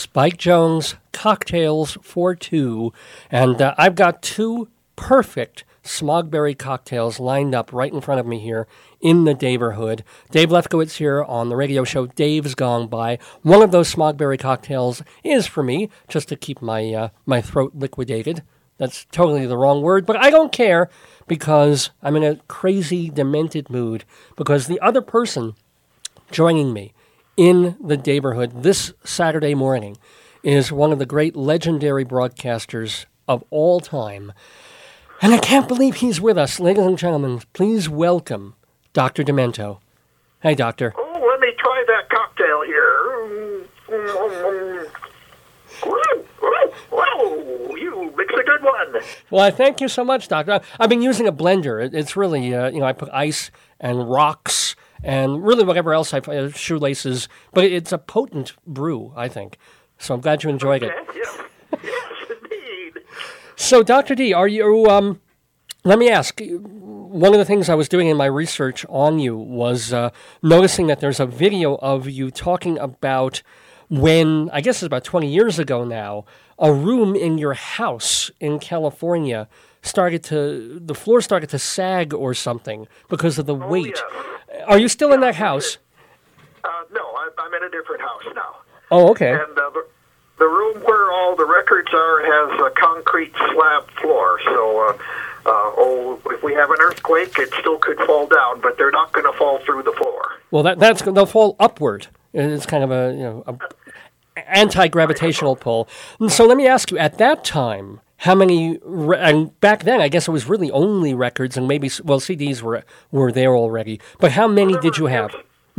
Spike Jones, Cocktails for Two. And I've got two perfect Smogberry cocktails lined up right in front of me here in the Daverhood. Dave Lefkowitz here on the radio show Dave's Gone By. One of those Smogberry cocktails is for me, just to keep my throat liquidated. That's totally the wrong word, but I don't care because I'm in a crazy, demented mood because the other person joining me in the Daverhood this Saturday morning is one of the great legendary broadcasters of all time. And I can't believe he's with us. Ladies and gentlemen, please welcome Dr. Demento. Hey, Doctor. Oh, let me try that cocktail here. Whoa, you mix a good one. Well, I thank you so much, Doctor. I've been using a blender. It's really, I put ice and rocks and really whatever else shoelaces. But it's a potent brew, I think. So I'm glad you enjoyed it. Yes, indeed. So, Dr. D, are you, let me ask, one of the things I was doing in my research on you was noticing that there's a video of you talking about when, I guess it's about 20 years ago now, a room in your house in California the floor started to sag or something because of the weight. Yeah. Are you still in that house? No, I'm in a different house now. Oh, okay. And the room where all the records are has a concrete slab floor, so if we have an earthquake, it still could fall down, but they're not going to fall through the floor. Well, they'll fall upward. It's kind of a anti-gravitational pull. And so let me ask you, at that time, how many, and back then I guess it was really only records and maybe, CDs were there already, but how many did you have?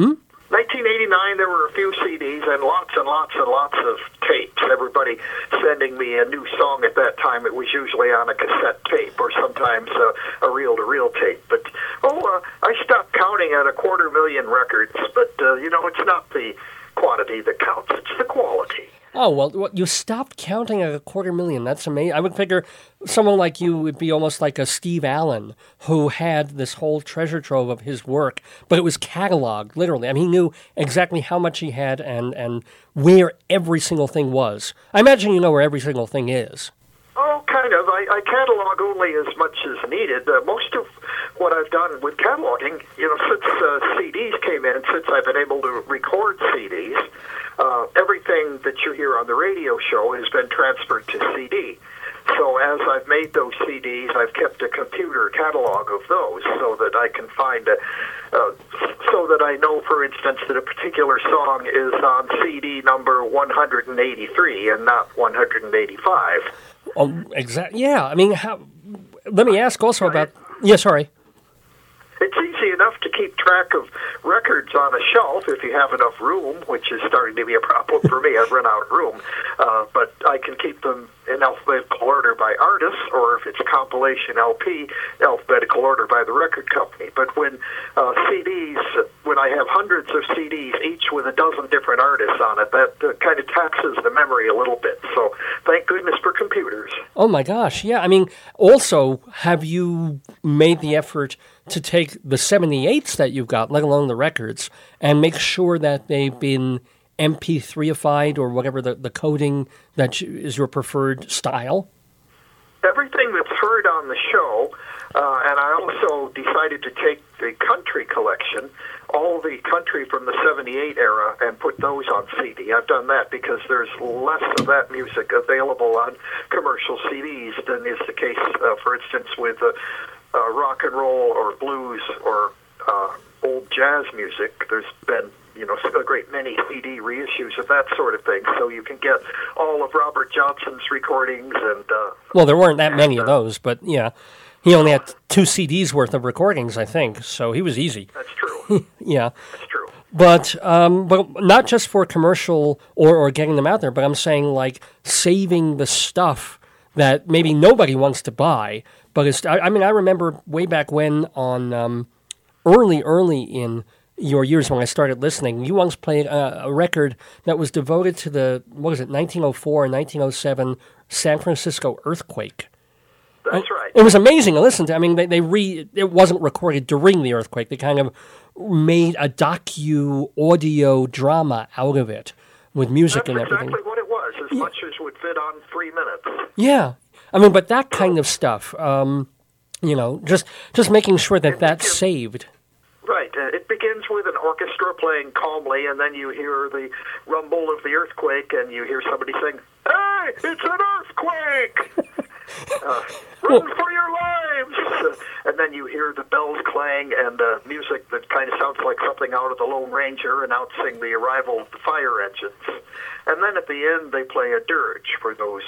1989, there were a few CDs and lots and lots and lots of tapes. Everybody sending me a new song at that time. It was usually on a cassette tape or sometimes a reel-to-reel tape. But, I stopped counting at 250,000 records. But, it's not the quantity that counts. It's the quality. Oh, well, you stopped counting at 250,000. That's amazing. I would figure someone like you would be almost like a Steve Allen, who had this whole treasure trove of his work, but it was cataloged, literally. I mean, he knew exactly how much he had and where every single thing was. I imagine you know where every single thing is. Oh, kind of. I catalog only as much as needed. Most of what I've done with cataloging, since CDs came in, since I've been able to record CDs, everything that you hear on the radio show has been transferred to CD. So as I've made those CDs, I've kept a computer catalog of those so that I can find so that I know, for instance, that a particular song is on CD number 183 and not 185. Oh, exactly. Yeah, I mean, let me ask also about... Yeah, sorry. It's easy enough to keep track of records on a shelf if you have enough room, which is starting to be a problem for me. I've run out of room. But I can keep them in alphabetical order by artists, or if it's compilation LP, alphabetical order by the record company. But when when I have hundreds of CDs, each with a dozen different artists on it, that kind of taxes the memory a little bit. So thank goodness for computers. Oh, my gosh. Yeah, I mean, also, have you made the effort to take the 78s that you've got, let alone the records, and make sure that they've been MP3ified or whatever the coding that is your preferred style? Everything that's heard on the show, and I also decided to take the country collection, all the country from the 78 era, and put those on CD. I've done that because there's less of that music available on commercial CDs than is the case, for instance, with rock and roll or blues or old jazz music. There's been, a great many CD reissues of that sort of thing, so you can get all of Robert Johnson's recordings and... well, there weren't that many of those, but yeah, he only had 2 CDs worth of recordings, I think, so he was easy. That's true. Yeah. That's true. But not just for commercial or getting them out there, but I'm saying like saving the stuff that maybe nobody wants to buy, but it's, I remember way back when on early in your years when I started listening, you once played a record that was devoted to the, 1904 and 1907 San Francisco earthquake. That's right. It was amazing to listen to. I mean, it wasn't recorded during the earthquake. They kind of made a audio drama out of it with music and everything. That's exactly what it was. hours, as much as would fit on 3 minutes. Yeah. I mean, but that kind of stuff, just making sure that that's saved. Right. It begins with an orchestra playing calmly, and then you hear the rumble of the earthquake, and you hear somebody saying, "Hey, it's an earthquake! Run for your lives!" And then you hear the bells clang and music that kind of sounds like something out of the Lone Ranger announcing the arrival of the fire engines. And then at the end, they play a dirge for those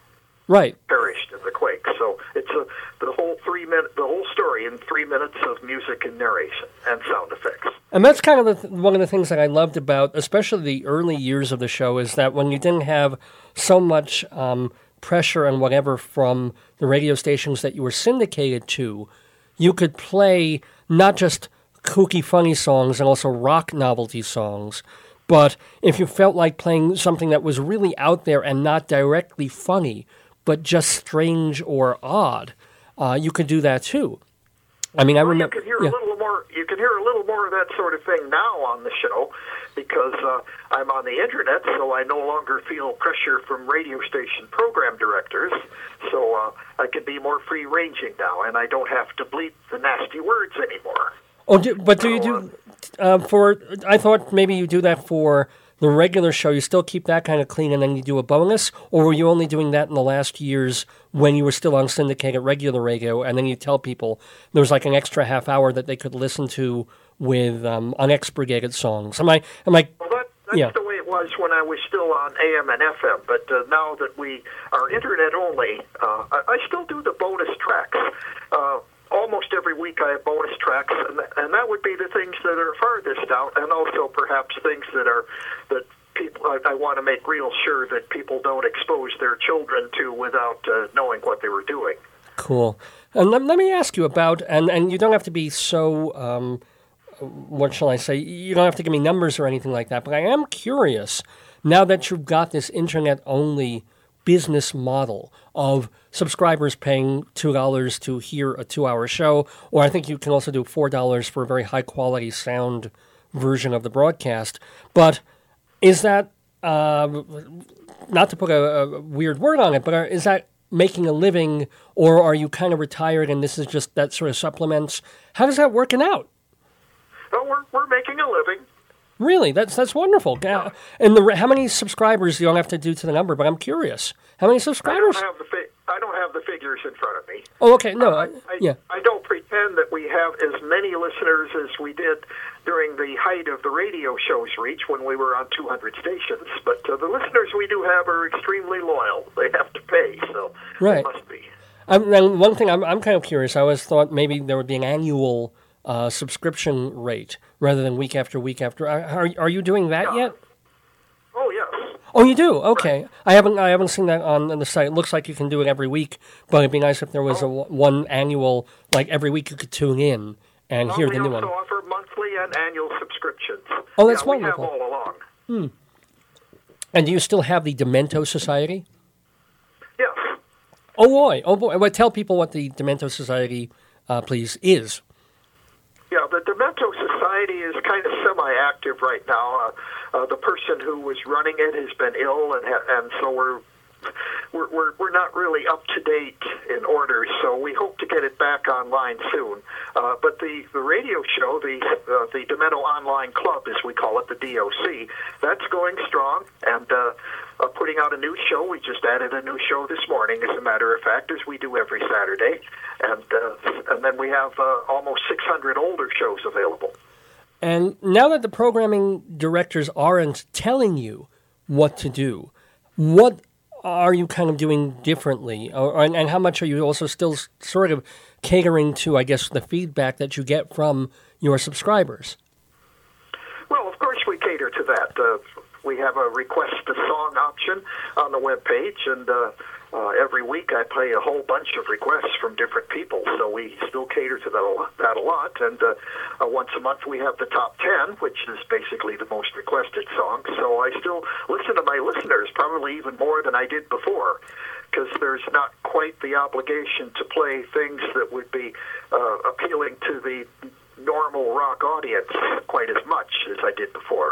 perished in the quake. So it's the whole story in 3 minutes of music and narration and sound effects. And that's kind of one of the things that I loved about, especially the early years of the show, is that when you didn't have so much pressure and whatever from the radio stations that you were syndicated to, you could play not just kooky, funny songs and also rock novelty songs. But if you felt like playing something that was really out there and not directly funny, but just strange or odd, you could do that too. I mean, I remember. You can hear a little more. You can hear a little more of that sort of thing now on the show, because I'm on the internet, so I no longer feel pressure from radio station program directors. So I can be more free-ranging now, and I don't have to bleep the nasty words anymore. Oh, do you do for? I thought maybe you do that for the regular show. You still keep that kind of clean, and then you do a bonus, or were you only doing that in the last years when you were still on syndicated regular radio, and then you tell people there was like an extra half hour that they could listen to with unexpurgated songs? Am I? Well, that's the way it was when I was still on AM and FM. But now that we are internet only, I still do the bonus tracks. Almost every week I have bonus tracks, and that would be the things that are farthest out, and also perhaps things that people I want to make real sure that people don't expose their children to without knowing what they were doing. Cool. And let me ask you about, and you don't have to be so, what shall I say, you don't have to give me numbers or anything like that, but I am curious, now that you've got this internet-only business model of subscribers paying $2 to hear a 2-hour show, or I think you can also do $4 for a very high-quality sound version of the broadcast. But is that, not to put a weird word on it, but is that making a living, or are you kind of retired and this is just that sort of supplements? How does that working out? Well, we're making a living. Really? That's wonderful. And how many subscribers, you don't have to do to the number, but I'm curious. How many subscribers? I don't have the figures in front of me. Oh, okay. No, I don't pretend that we have as many listeners as we did during the height of the radio show's reach when we were on 200 stations. But the listeners we do have are extremely loyal. They have to pay, so right. It must be. And one thing I'm kind of curious. I always thought maybe there would be an annual subscription rate rather than week after week after. Are you doing that yet? Oh, yes. Oh, you do? Okay. I haven't seen that on the site. It looks like you can do it every week, but it'd be nice if there was one annual, like every week you could tune in and hear the new one. We also offer monthly and annual subscriptions. Oh, that's wonderful. We have all along. And do you still have the Demento Society? Yes. Oh boy. Well, tell people what the Demento Society, please, is. Yeah, the Demento Society is kind of semi-active right now. The person who was running it has been ill, and so we're not really up to date in orders. So we hope to get it back online soon. But the radio show, the Demento Online Club, as we call it, the DOC, that's going strong and putting out a new show. We just added a new show this morning, as a matter of fact, as we do every Saturday. And then we have almost 600 older shows available. And now that the programming directors aren't telling you what to do, what are you kind of doing differently? And how much are you also still sort of catering to, I guess, the feedback that you get from your subscribers? Well, of course we cater to that. We have a request a song option on the webpage, and every week I play a whole bunch of requests from different people, so we still cater to that a lot. And once a month we have the top 10, which is basically the most requested songs. So I still listen to my listeners, probably even more than I did before, because there's not quite the obligation to play things that would be appealing to the normal rock audience quite as much as I did before.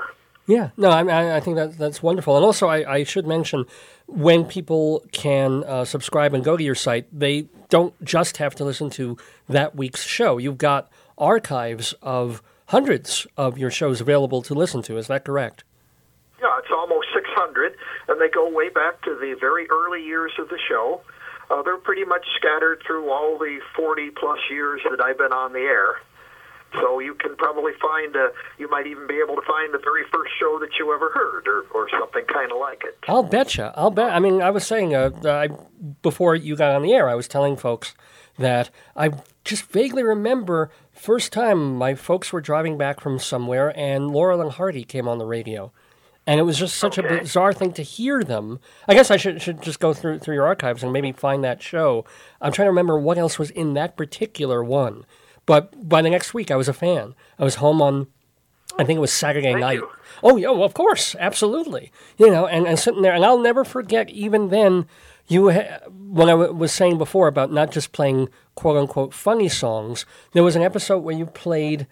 Yeah, no, I think that's wonderful. And also, I should mention, when people can subscribe and go to your site, they don't just have to listen to that week's show. You've got archives of hundreds of your shows available to listen to. Is that correct? Yeah, it's almost 600, and they go way back to the very early years of the show. They're pretty much scattered through all the 40-plus years that I've been on the air. So you can probably find, you might even be able to find the very first show that you ever heard, or something kind of like it. I'll betcha. I mean, I was saying, before you got on the air, I was telling folks that I just vaguely remember first time my folks were driving back from somewhere and Laurel and Hardy came on the radio. And it was just such a bizarre thing to hear them. I guess I should just go through your archives and maybe find that show. I'm trying to remember what else was in that particular one. But by the next week, I was a fan. I was home on, I think it was Saturday night. You. Oh, yeah, well, of course, absolutely. You know, and sitting there, and I'll never forget, even then, when I was saying before about not just playing quote-unquote funny songs, there was an episode where you played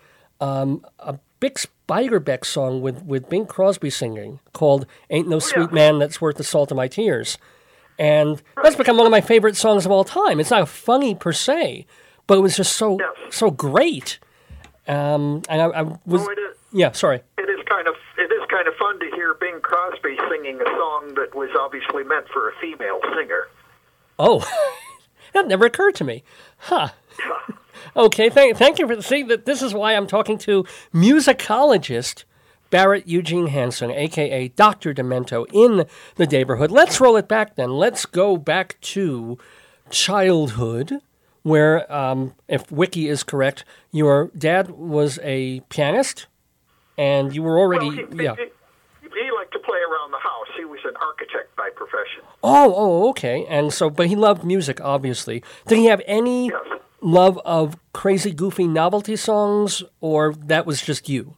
a Bix Beiderbecke song with Bing Crosby singing called Ain't No Sweet Man That's Worth the Salt of My Tears. And that's become one of my favorite songs of all time. It's not funny per se, but it was just so great. And I was... Well, it is, yeah, sorry. It is kind of fun to hear Bing Crosby singing a song that was obviously meant for a female singer. Oh, that never occurred to me. Huh. Okay, thank you for seeing that. This is why I'm talking to musicologist Barrett Eugene Hansen, a.k.a. Dr. Demento, in the neighborhood. Let's roll it back then. Let's go back to childhood, where, if Wiki is correct, your dad was a pianist, and you were already... Well, he liked to play around the house. He was an architect by profession. Oh, okay. And so, but he loved music, obviously. Did he have any... Yes. Love of crazy, goofy novelty songs, or that was just you?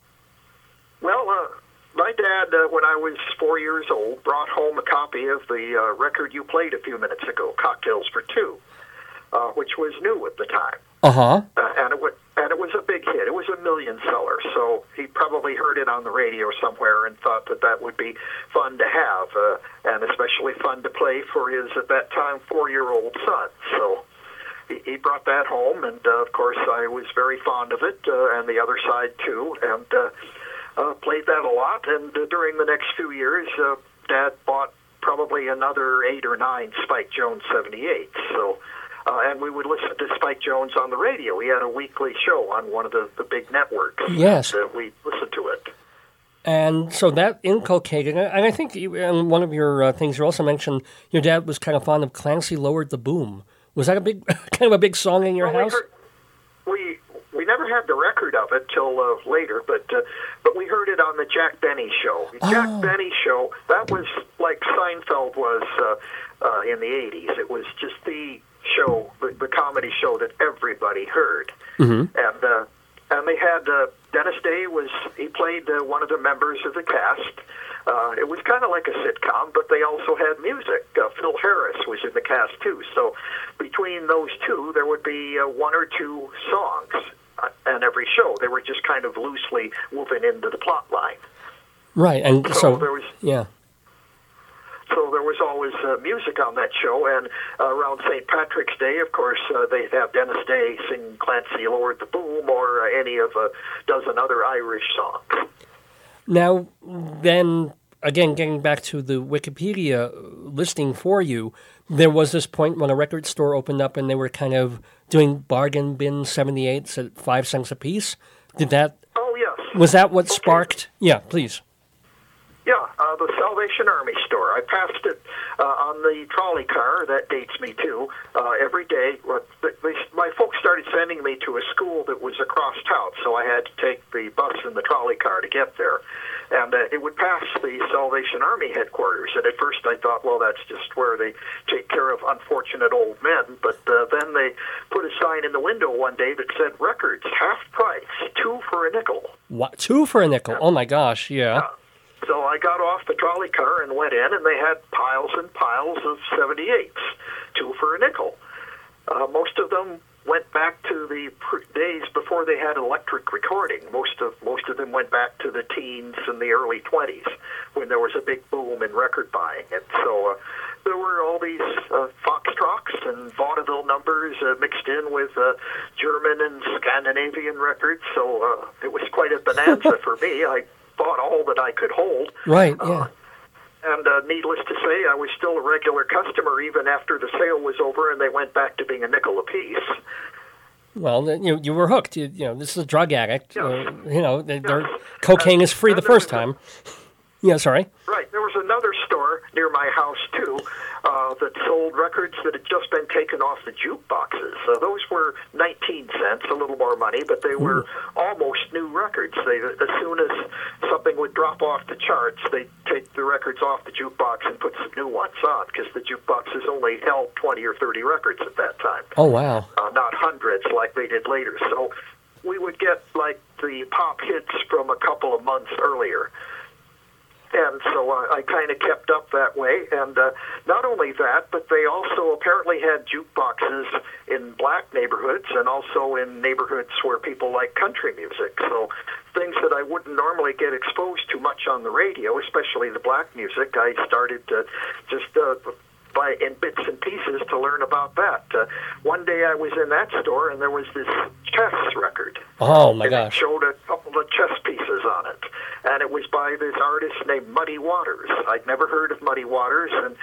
Well, my dad, when I was 4 years old, brought home a copy of the record you played a few minutes ago, Cocktails for Two, which was new at the time. Uh-huh. And it was a big hit. It was a million seller, so he probably heard it on the radio somewhere and thought that would be fun to have, and especially fun to play for his, at that time, 4-year-old son. So... He brought that home, and of course I was very fond of it, and the other side too, and played that a lot. And during the next few years, Dad bought probably another 8 or 9 Spike Jones 78s. So, and we would listen to Spike Jones on the radio. He had a weekly show on one of the big networks. Yes, and, we listened to it. And so that inculcated, and I think in one of your things you also mentioned your dad was kind of fond of Clancy Lowered the Boom. Was that a big, kind of a big song in your house? We never had the record of it till later, but we heard it on the Jack Benny show. The Jack Benny show, that was like Seinfeld was in the 80s. It was just the show, the comedy show that everybody heard. Mm-hmm. And they had Dennis Day he played one of the members of the cast. It was kind of like a sitcom, but they also had music. Phil Harris was in the cast, too. So between those two, there would be 1 or 2 songs on every show. They were just kind of loosely woven into the plot line. Right, and so there was, yeah. So there was always music on that show, and around St. Patrick's Day, of course, they'd have Dennis Day sing Clancy Lowered the Boom or any of a dozen other Irish songs. Now, then, again, getting back to the Wikipedia listing for you, there was this point when a record store opened up and they were kind of doing bargain bin 78s at 5 cents a piece. Did that... Oh, yes. Was that what sparked... Yeah, please. Yeah, the Salvation Army store. I passed it on the trolley car. That dates me, too. Every day, my folks started sending me to a school that was across town, so I had to take the bus and the trolley car to get there. And it would pass the Salvation Army headquarters. And at first I thought, well, that's just where they take care of unfortunate old men. But then they put a sign in the window one day that said, records, half price, 2 for a nickel. What? 2 for a nickel? Oh, my gosh, yeah. So I got off the trolley car and went in, and they had piles and piles of 78s, 2 for a nickel. Most of them went back to the days before they had electric recording. Most of them went back to the teens and the early 20s when there was a big boom in record buying. And so there were all these foxtrots and vaudeville numbers mixed in with German and Scandinavian records. So it was quite a bonanza for me. I bought all that I could hold. Right, yeah. And needless to say, I was still a regular customer even after the sale was over and they went back to being a nickel apiece. Well, you were hooked. You know, this is a drug addict. Yes. Cocaine is free the first time. Yeah, sorry. Right. There was another store near my house, too, that sold records that had just been taken off the jukeboxes. Those were 19 cents, a little more money, but they were almost new records. As soon as something would drop off the charts, they'd take the records off the jukebox and put some new ones on, because the jukeboxes only held 20 or 30 records at that time. Oh, wow. Not hundreds like they did later. So we would get, like, the pop hits from a couple of months earlier. And so I kind of kept up that way. And not only that, but they also apparently had jukeboxes in black neighborhoods and also in neighborhoods where people like country music. So things that I wouldn't normally get exposed to much on the radio, especially the black music, I started to just by in bits and pieces to learn about that. One day I was in that store and there was this chess record. Oh my gosh! It showed a couple of chess pieces on it, and it was by this artist named Muddy Waters. I'd never heard of Muddy Waters, and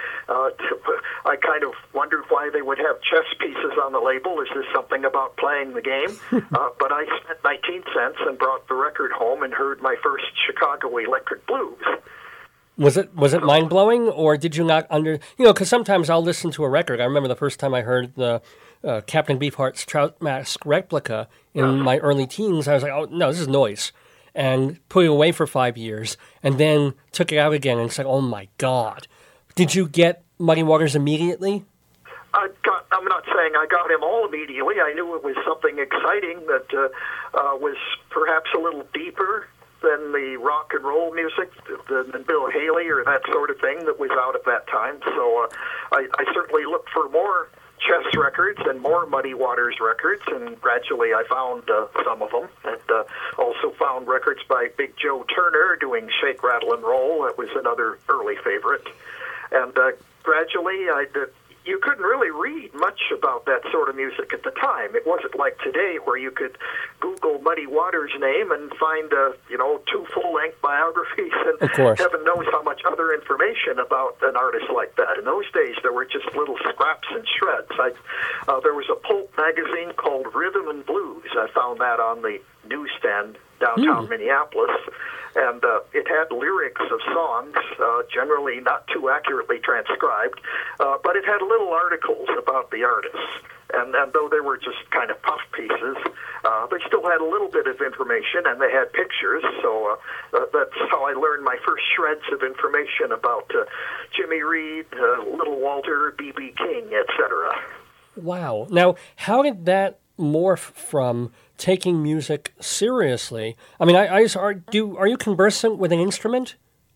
I kind of wondered why they would have chess pieces on the label. Is this something about playing the game? But I spent 19 cents and brought the record home and heard my first Chicago Electric Blues. Was it mind-blowing, or did you not because sometimes I'll listen to a record. I remember the first time I heard the Captain Beefheart's Trout Mask replica in my early teens. I was like, oh, no, this is noise. And put it away for 5 years, and then took it out again and said, oh, my God. Did you get Muddy Waters immediately? I'm not saying I got him all immediately. I knew it was something exciting that was perhaps a little deeper than the rock and roll music, than Bill Haley or that sort of thing that was out at that time. So I certainly looked for more chess records and more Muddy Waters records, and gradually I found some of them, and also found records by Big Joe Turner doing Shake, Rattle, and Roll. That was another early favorite. And gradually you couldn't really read much about that sort of music at the time. It wasn't like today where you could Google Muddy Waters' name and find, 2 full-length biographies, and heaven knows how much other information about an artist like that. In those days, there were just little scraps and shreds. There was a pulp magazine called Rhythm and Blues. I found that on the newsstand downtown Minneapolis, and it had lyrics of songs, generally not too accurately transcribed, but it had little articles about the artists. And though they were just kind of puff pieces, they still had a little bit of information, and they had pictures, so that's how I learned my first shreds of information about Jimmy Reed, Little Walter, B.B. King, etc. Wow. Now, how did that morph from taking music seriously? I mean, are you conversant with an instrument?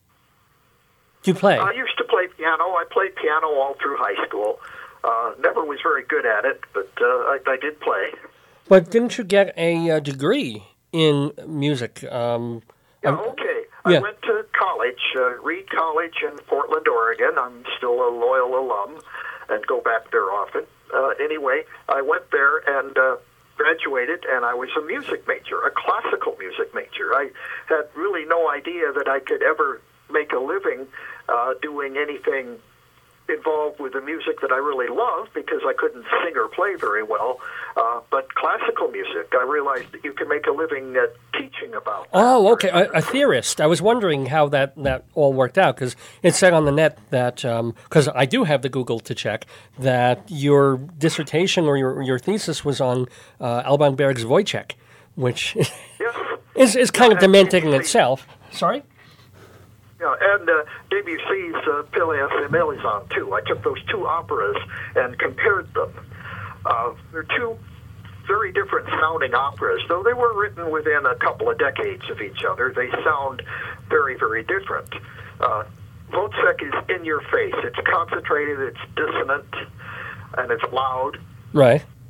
Do you play? I used to play piano. I played piano all through high school. Never was very good at it, but I did play. But didn't you get a degree in music? Okay. I went to college, Reed College in Portland, Oregon. I'm still a loyal alum and go back there often. Anyway, I went there and graduated, and I was a music major, a classical music major. I had really no idea that I could ever make a living doing anything involved with the music that I really love, because I couldn't sing or play very well. But classical music, I realized that you can make a living teaching about that. Oh, okay, a theorist. I was wondering how that all worked out, because it said on the net that, because I do have the Google to check, that your dissertation or your thesis was on Alban Berg's Wojciech, which is kind of demented in itself. Sorry? Yeah, and Debussy's Pelléas et Mélisande, too. I took those two operas and compared them. They're two very different sounding operas, though they were written within a couple of decades of each other. They sound very, very different. Wojciech is in your face. It's concentrated, it's dissonant, and it's loud. Right.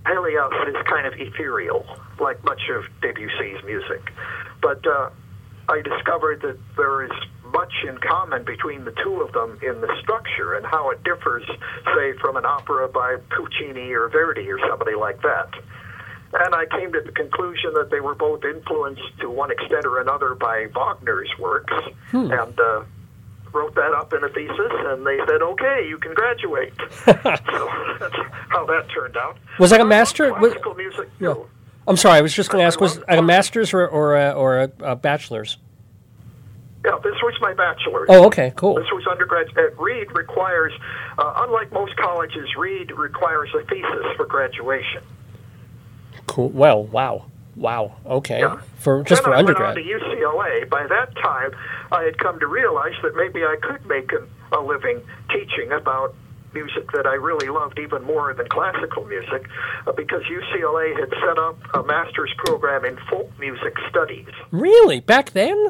Pelléas is kind of ethereal, like much of Debussy's music. But I discovered that there is much in common between the two of them in the structure and how it differs, say, from an opera by Puccini or Verdi or somebody like that. And I came to the conclusion that they were both influenced to one extent or another by Wagner's works, and wrote that up in a thesis, and they said, okay, you can graduate. So that's how that turned out. Was that a master? Classical music, yeah. I'm sorry, I was just going to ask, was it a master's or a bachelor's? Yeah, this was my bachelor's. Oh, okay, cool. This was undergraduate. Reed requires, unlike most colleges, Reed requires a thesis for graduation. Cool. Well, wow. Okay. Yeah. For undergrad. I went on to UCLA. By that time, I had come to realize that maybe I could make a living teaching about music that I really loved even more than classical music, because UCLA had set up a master's program in folk music studies. Really? Back then?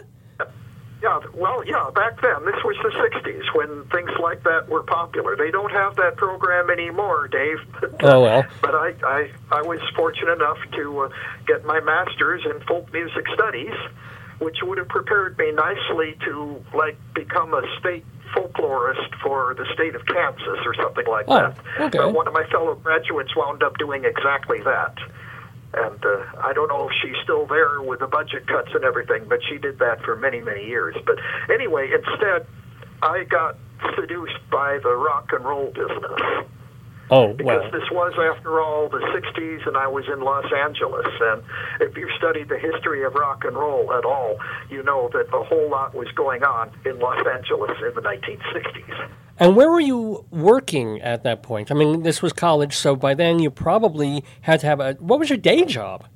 Yeah, back then. This was the 60s when things like that were popular. They don't have that program anymore, Dave. Oh, well. But I was fortunate enough to get my master's in folk music studies, which would have prepared me nicely to, become a state folklorist for the state of Kansas or something like that. Okay. One of my fellow graduates wound up doing exactly that. And I don't know if she's still there with the budget cuts and everything, but she did that for many, many years. But anyway, instead, I got seduced by the rock and roll business. Oh, because this was, after all, the 60s, and I was in Los Angeles. And if you've studied the history of rock and roll at all, you know that a whole lot was going on in Los Angeles in the 1960s. And where were you working at that point? I mean, this was college, so by then you probably had to have what was your day job?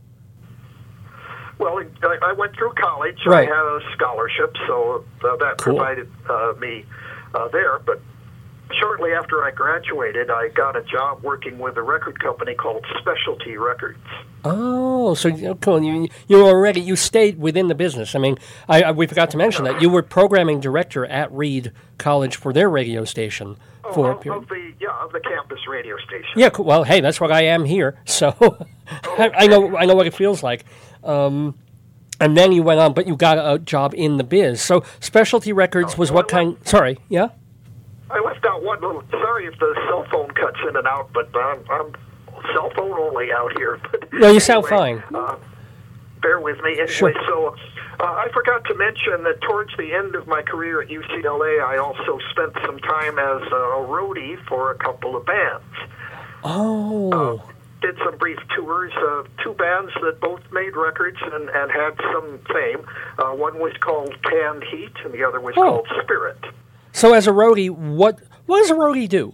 Well, I went through college. Right. I had a scholarship, so that provided me there. But shortly after I graduated, I got a job working with a record company called Specialty Records. Oh, so cool. You stayed within the business. I mean, we forgot to mention that you were programming director at Reed College for their radio station for a period. Of the campus radio station. Yeah, cool. Well, hey, that's what I am here, so I know what it feels like. And then you went on, but you got a job in the biz. So Specialty Records was what kind? Sorry, yeah. I left out one little. Sorry if the cell phone cuts in and out, but I'm cell phone only out here. But no, you sound fine. Bear with me. Anyway, sure. So I forgot to mention that towards the end of my career at UCLA, I also spent some time as a roadie for a couple of bands. Oh. Did some brief tours of two bands that both made records and had some fame. One was called Canned Heat, and the other was called Spirit. So as a roadie, what does a roadie do?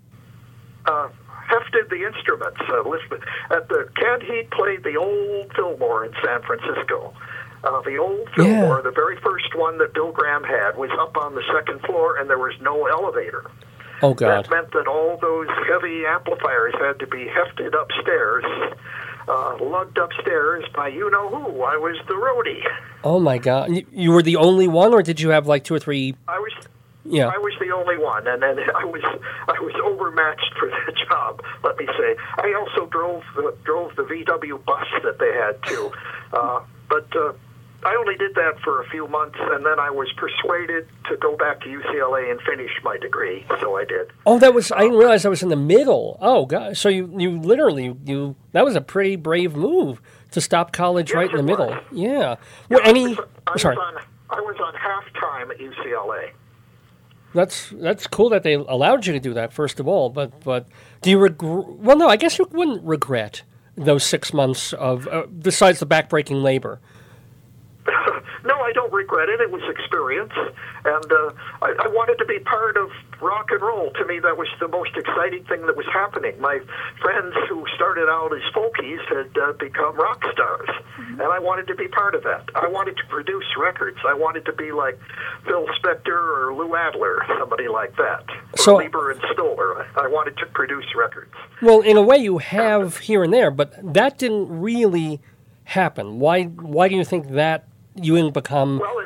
Hefted the instruments. At the Canned Heat played the old Fillmore in San Francisco. The old Fillmore, the very first one that Bill Graham had, was up on the second floor, and there was no elevator. Oh, God. That meant that all those heavy amplifiers had to be hefted upstairs, lugged upstairs by you-know-who. I was the roadie. Oh, my God. You were the only one, or did you have like two or three? I was the only one, and then I was overmatched for that job. Let me say. I also drove the VW bus that they had too, but I only did that for a few months, and then I was persuaded to go back to UCLA and finish my degree. So I did. Oh, I didn't realize that was in the middle. Oh, God. So you literally that was a pretty brave move to stop college right in the middle. Was. Yeah. Well, I was on half-time at UCLA. That's cool that they allowed you to do that, first of all. But do you regret? Well, no, I guess you wouldn't regret those 6 months of besides the backbreaking labor. No, I don't regret it. It was experience, and I wanted to be part of rock and roll. To me, that was the most exciting thing that was happening. My friends who started out as folkies had become rock stars, and I wanted to be part of that. I wanted to produce records. I wanted to be like Phil Spector or Lou Adler, somebody like that, or Lieber and Stoller. I wanted to produce records. Well, in a way, you have here and there, but that didn't really happen. Why do you think that you didn't become? Well,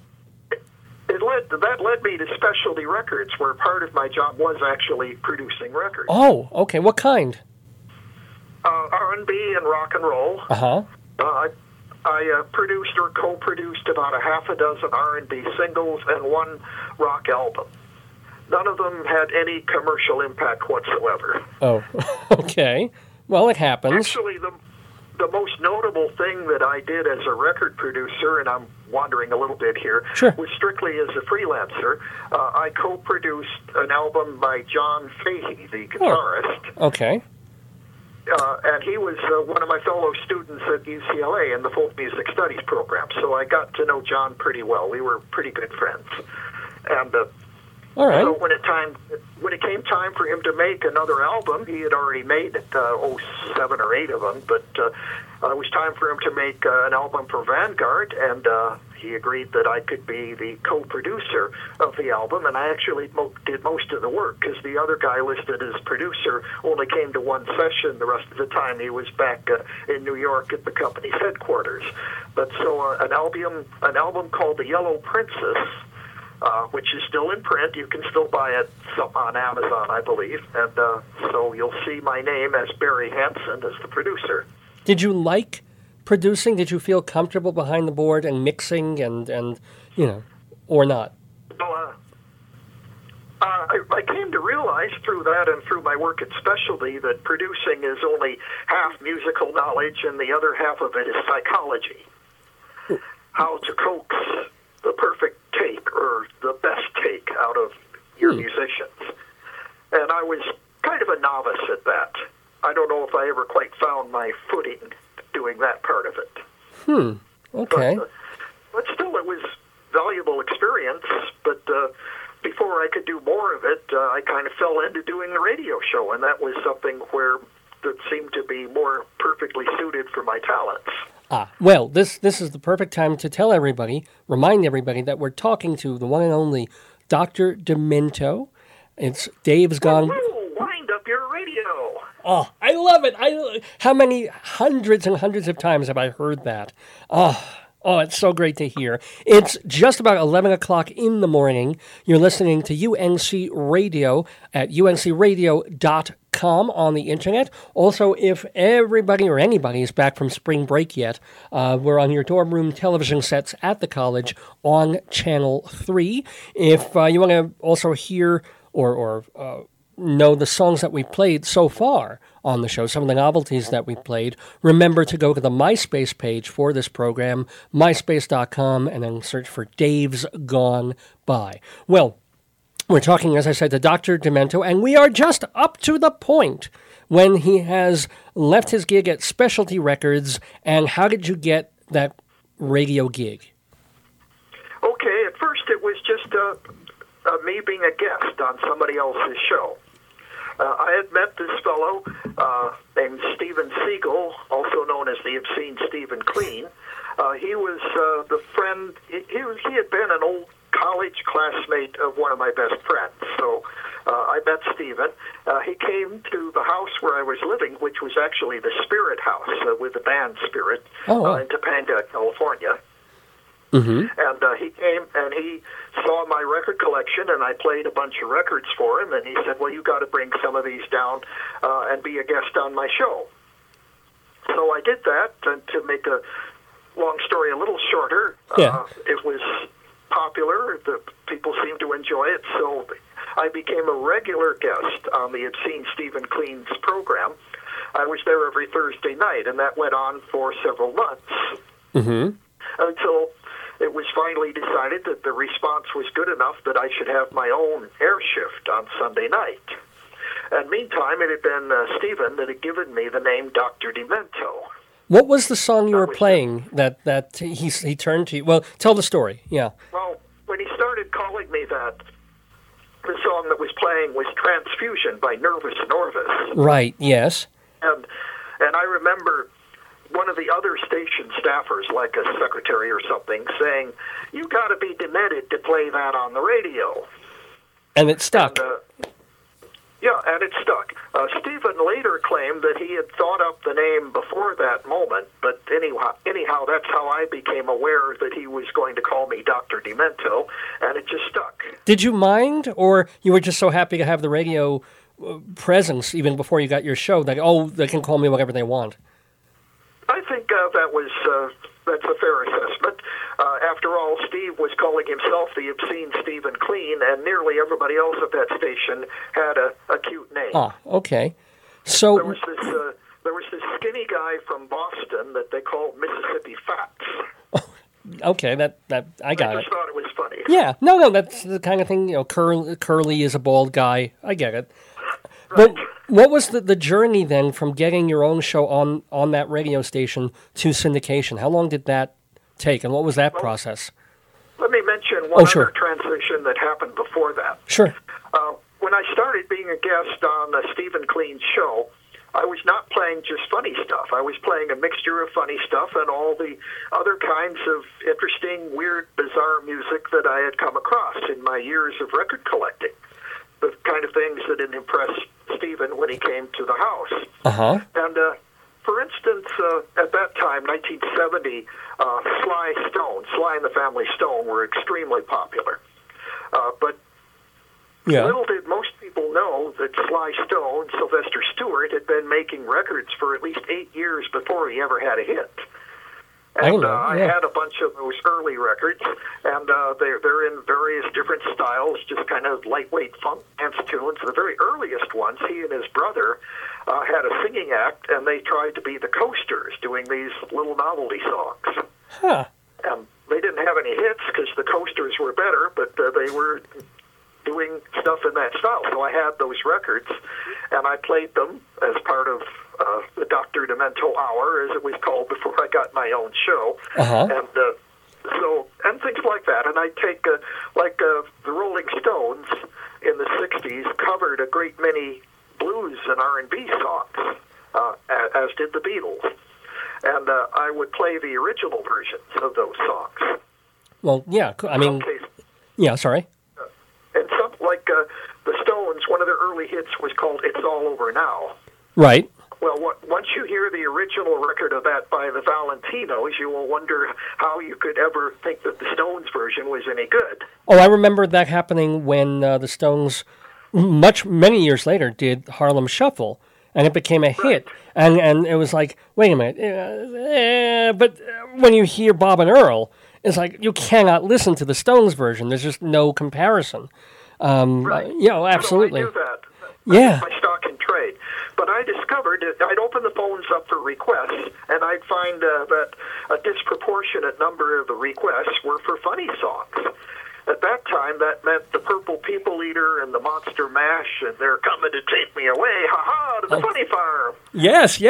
that led me to Specialty Records, where part of my job was actually producing records. Oh, okay. What kind? R&B and rock and roll. Uh-huh. I produced or co-produced about a half a dozen R&B singles and one rock album. None of them had any commercial impact whatsoever. Oh, okay. Well, it happens. Actually, the most notable thing that I did as a record producer, and I'm wandering a little bit here, Sure. was strictly as a freelancer. I co-produced an album by John Fahey, the guitarist. Okay. And he was one of my fellow students at UCLA in the folk music studies program. So I got to know John pretty well. We were pretty good friends. And All right. so when it came time for him to make another album, he had already made 7 or 8 of them, but it was time for him to make an album for Vanguard, and he agreed that I could be the co-producer of the album, and I actually did most of the work, because the other guy listed as producer only came to one session. The rest of the time he was back in New York at the company's headquarters. But so an album called The Yellow Princess, which is still in print. You can still buy it on Amazon, I believe. And so you'll see my name as Barry Hansen as the producer. Did you like producing? Did you feel comfortable behind the board and mixing and or not? Well, I came to realize through that and through my work at Specialty that producing is only half musical knowledge and the other half of it is psychology. How to coax the perfect take or the best take out of your musicians. And I was kind of a novice at that. I don't know if I ever quite found my footing doing that part of it. Okay. But still, it was valuable experience. But before I could do more of it, I kind of fell into doing the radio show, and that was something that seemed to be more perfectly suited for my talents. Well, this is the perfect time to remind everybody that we're talking to the one and only Dr. Demento. It's Dave's Gone... Wind up your radio! Oh, I love it. How many hundreds and hundreds of times have I heard that? Oh, it's so great to hear. It's just about 11 o'clock in the morning. You're listening to UNC Radio at uncradio.com on the internet. Also, if everybody or anybody is back from spring break yet, we're on your dorm room television sets at the college on Channel 3. If you want to also hear or know the songs that we played so far on the show, some of the novelties that we played, remember to go to the MySpace page for this program, myspace.com, and then search for Dave's Gone By. Well, we're talking, as I said, to Dr. Demento, and we are just up to the point when he has left his gig at Specialty Records. And how did you get that radio gig? Okay, at first it was just me being a guest on somebody else's show. I had met this fellow named Steven Siegel, also known as the Obscene Stephen Clean. He was the friend. He had been an old college classmate of one of my best friends. So I met Steven. He came to the house where I was living, which was actually the Spirit House with the band Spirit in Topanga, California. Mm-hmm. And he came and he saw my record collection, and I played a bunch of records for him, and he said, well, you got to bring some of these down and be a guest on my show. So I did that, and to make a long story a little shorter, it was popular. The people seemed to enjoy it, so I became a regular guest on the Obscene Stephen Clean's program. I was there every Thursday night, and that went on for several months until it was finally decided that the response was good enough that I should have my own air shift on Sunday night. And meantime, it had been Stephen that had given me the name Dr. Demento. What was the song you were playing that he turned to you? Well, tell the story, yeah. Well, when he started calling me that, the song that was playing was Transfusion by Nervous Norvis. Right, yes. And I remember one of the other station staffers, like a secretary or something, saying, you got to be demented to play that on the radio. And it stuck. And it stuck. Stephen later claimed that he had thought up the name before that moment, but anyhow, that's how I became aware that he was going to call me Dr. Demento, and it just stuck. Did you mind, or you were just so happy to have the radio presence even before you got your show? That, oh, they can call me whatever they want. I think that's a fair assessment. After all, Steve was calling himself the obscene Stephen Clean, and nearly everybody else at that station had a cute name. Ah, okay. So there was this skinny guy from Boston that they called Mississippi Fats. okay, that I got I just thought it was funny. Yeah, no, that's the kind of thing, Curly is a bald guy. I get it. Right. But what was the journey then from getting your own show on that radio station to syndication? How long did that take, and what was that process? Let me mention one sure. other transition that happened before that. Sure. When I started being a guest on the Stephen Clean show, I was not playing just funny stuff. I was playing a mixture of funny stuff and all the other kinds of interesting, weird, bizarre music that I had come across in my years of record collecting. The kind of things that had impressed Stephen when he came to the house. Uh-huh. And, for instance, at that time, 1970, Sly and the Family Stone were extremely popular. But little did most people know that Sly Stone, Sylvester Stewart, had been making records for at least 8 years before he ever had a hit. And I had a bunch of those early records, and they're in various different styles, just kind of lightweight funk dance tunes. The very earliest ones, he and his brother had a singing act, and they tried to be the Coasters, doing these little novelty songs. Huh. And they didn't have any hits because the Coasters were better, but they were doing stuff in that style. So I had those records, and I played them as part of the Dr. Demento Hour, as it was called before I got my own show. Uh-huh. And things like that. And I'd take, the Rolling Stones in the 60s covered a great many blues and R&B songs, as did the Beatles. And I would play the original versions of those songs. Well, yeah, I mean, yeah, sorry. And the Stones, one of their early hits was called It's All Over Now. Right. Well, once you hear the original record of that by the Valentinos, you will wonder how you could ever think that the Stones version was any good. Oh, I remember that happening when the Stones, many years later, did Harlem Shuffle, and it became a hit. And it was like, wait a minute, but when you hear Bob and Earl, it's like you cannot listen to the Stones version. There's just no comparison. Right. Absolutely. So I knew that. Yeah. My stock in trade. But I discovered that I'd open the phones up for requests, and I'd find that a disproportionate number of the requests were for funny songs. At that time, that meant the Purple People Eater and the Monster Mash, and They're Coming to Take Me Away, ha-ha, to the Funny Farm. Yes.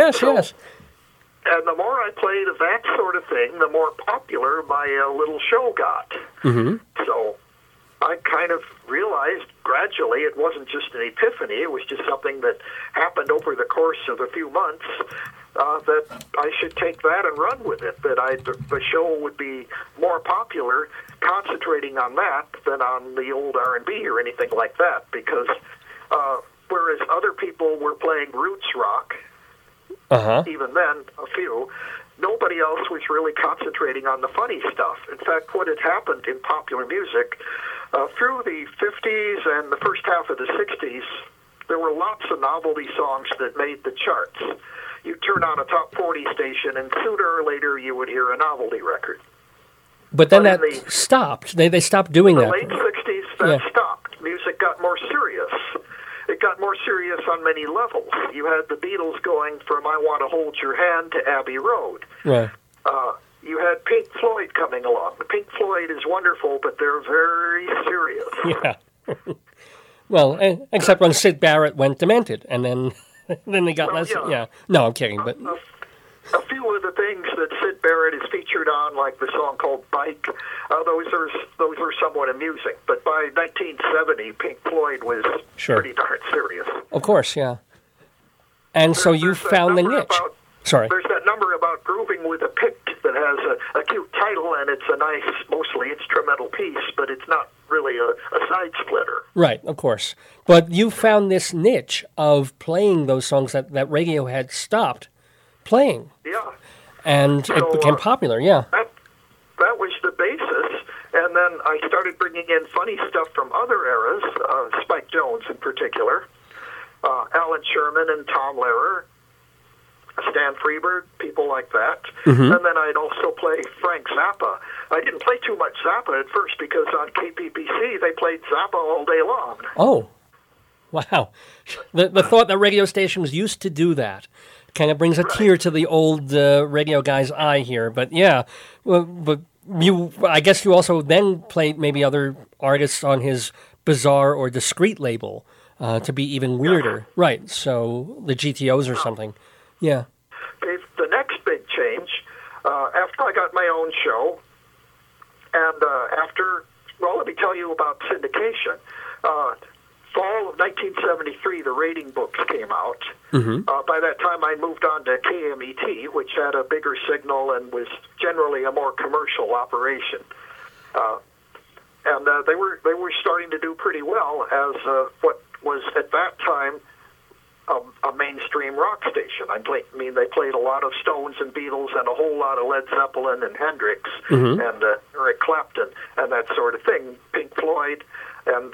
And the more I played of that sort of thing, the more popular my little show got. Mm-hmm. So I kind of realized gradually it wasn't just an epiphany, it was just something that happened over the course of a few months, that I should take that and run with it, that the show would be more popular concentrating on that than on the old R&B or anything like that, because whereas other people were playing roots rock, even then, a few, nobody else was really concentrating on the funny stuff. In fact, what had happened in popular music, through the 50s and the first half of the 60s, there were lots of novelty songs that made the charts. You turn on a top 40 station, and sooner or later you would hear a novelty record. But then that stopped. They stopped doing that. In the late 60s, that stopped. Music got more serious. It got more serious on many levels. You had the Beatles going from I Want to Hold Your Hand to Abbey Road. Right. You had Pink Floyd coming along. Pink Floyd is wonderful, but they're very serious. Yeah. Well, except when Syd Barrett went demented, and then they got less. Yeah. No, I'm kidding. But a few of the things that Syd Barrett is featured on, like the song called Bike, those are somewhat amusing. But by 1970, Pink Floyd was pretty darn serious. Of course, yeah. And so you found the niche. There's that number about grooving with a pick that has a cute title, and it's a nice, mostly instrumental piece, but it's not really a side splitter. Right, of course. But you found this niche of playing those songs that radio had stopped playing. Yeah. And it became popular, yeah. That was the basis, and then I started bringing in funny stuff from other eras, Spike Jones in particular. Alan Sherman and Tom Lehrer, Stan Freberg, people like that. Mm-hmm. And then I'd also play Frank Zappa. I didn't play too much Zappa at first because on KPPC they played Zappa all day long. Oh, wow. The thought that radio stations used to do that kind of brings a tear to the old radio guy's eye here. But yeah, but I guess you also then played maybe other artists on his Bizarre or Discreet label to be even weirder. Yeah. Right, so the GTOs or something. Yeah. The next big change, after I got my own show, and let me tell you about syndication. Fall of 1973, the rating books came out. Mm-hmm. By that time, I moved on to KMET, which had a bigger signal and was generally a more commercial operation. And they were starting to do pretty well as what was at that time a mainstream rock station. They played a lot of Stones and Beatles and a whole lot of Led Zeppelin and Hendrix mm-hmm. and Eric Clapton and that sort of thing. Pink Floyd and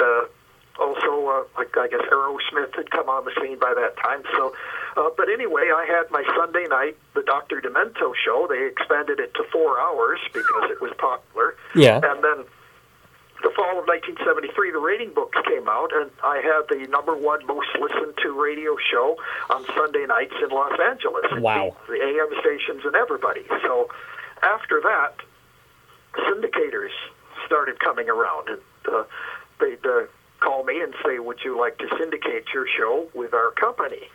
also, I guess Aerosmith had come on the scene by that time. So, but anyway, I had my Sunday night, the Dr. Demento show. They expanded it to 4 hours because it was popular. Yeah. And then the fall of 1973, the rating books came out, and I had the #1 most listened to radio show on Sunday nights in Los Angeles. Wow. The AM stations and everybody. So after that, syndicators started coming around, and they'd call me and say, would you like to syndicate your show with our company?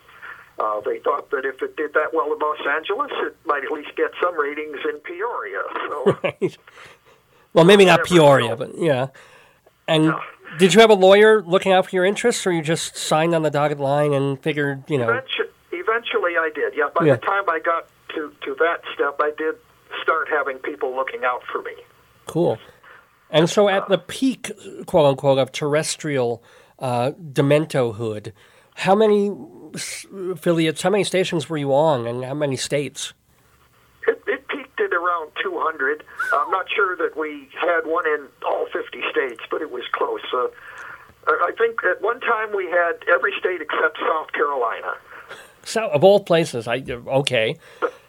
They thought that if it did that well in Los Angeles, it might at least get some ratings in Peoria. So, right. Well, maybe not Peoria, but yeah. And did you have a lawyer looking out for your interests, or you just signed on the dotted line and figured, Eventually I did, yeah. By the time I got to that step, I did start having people looking out for me. Cool. And so at the peak, quote-unquote, of terrestrial Demento-hood, how many affiliates, how many stations were you on, and how many states? It peaked at around 200. I'm not sure that we had one in all 50 states, but it was close. I think at one time we had every state except South Carolina. So, of all places, okay.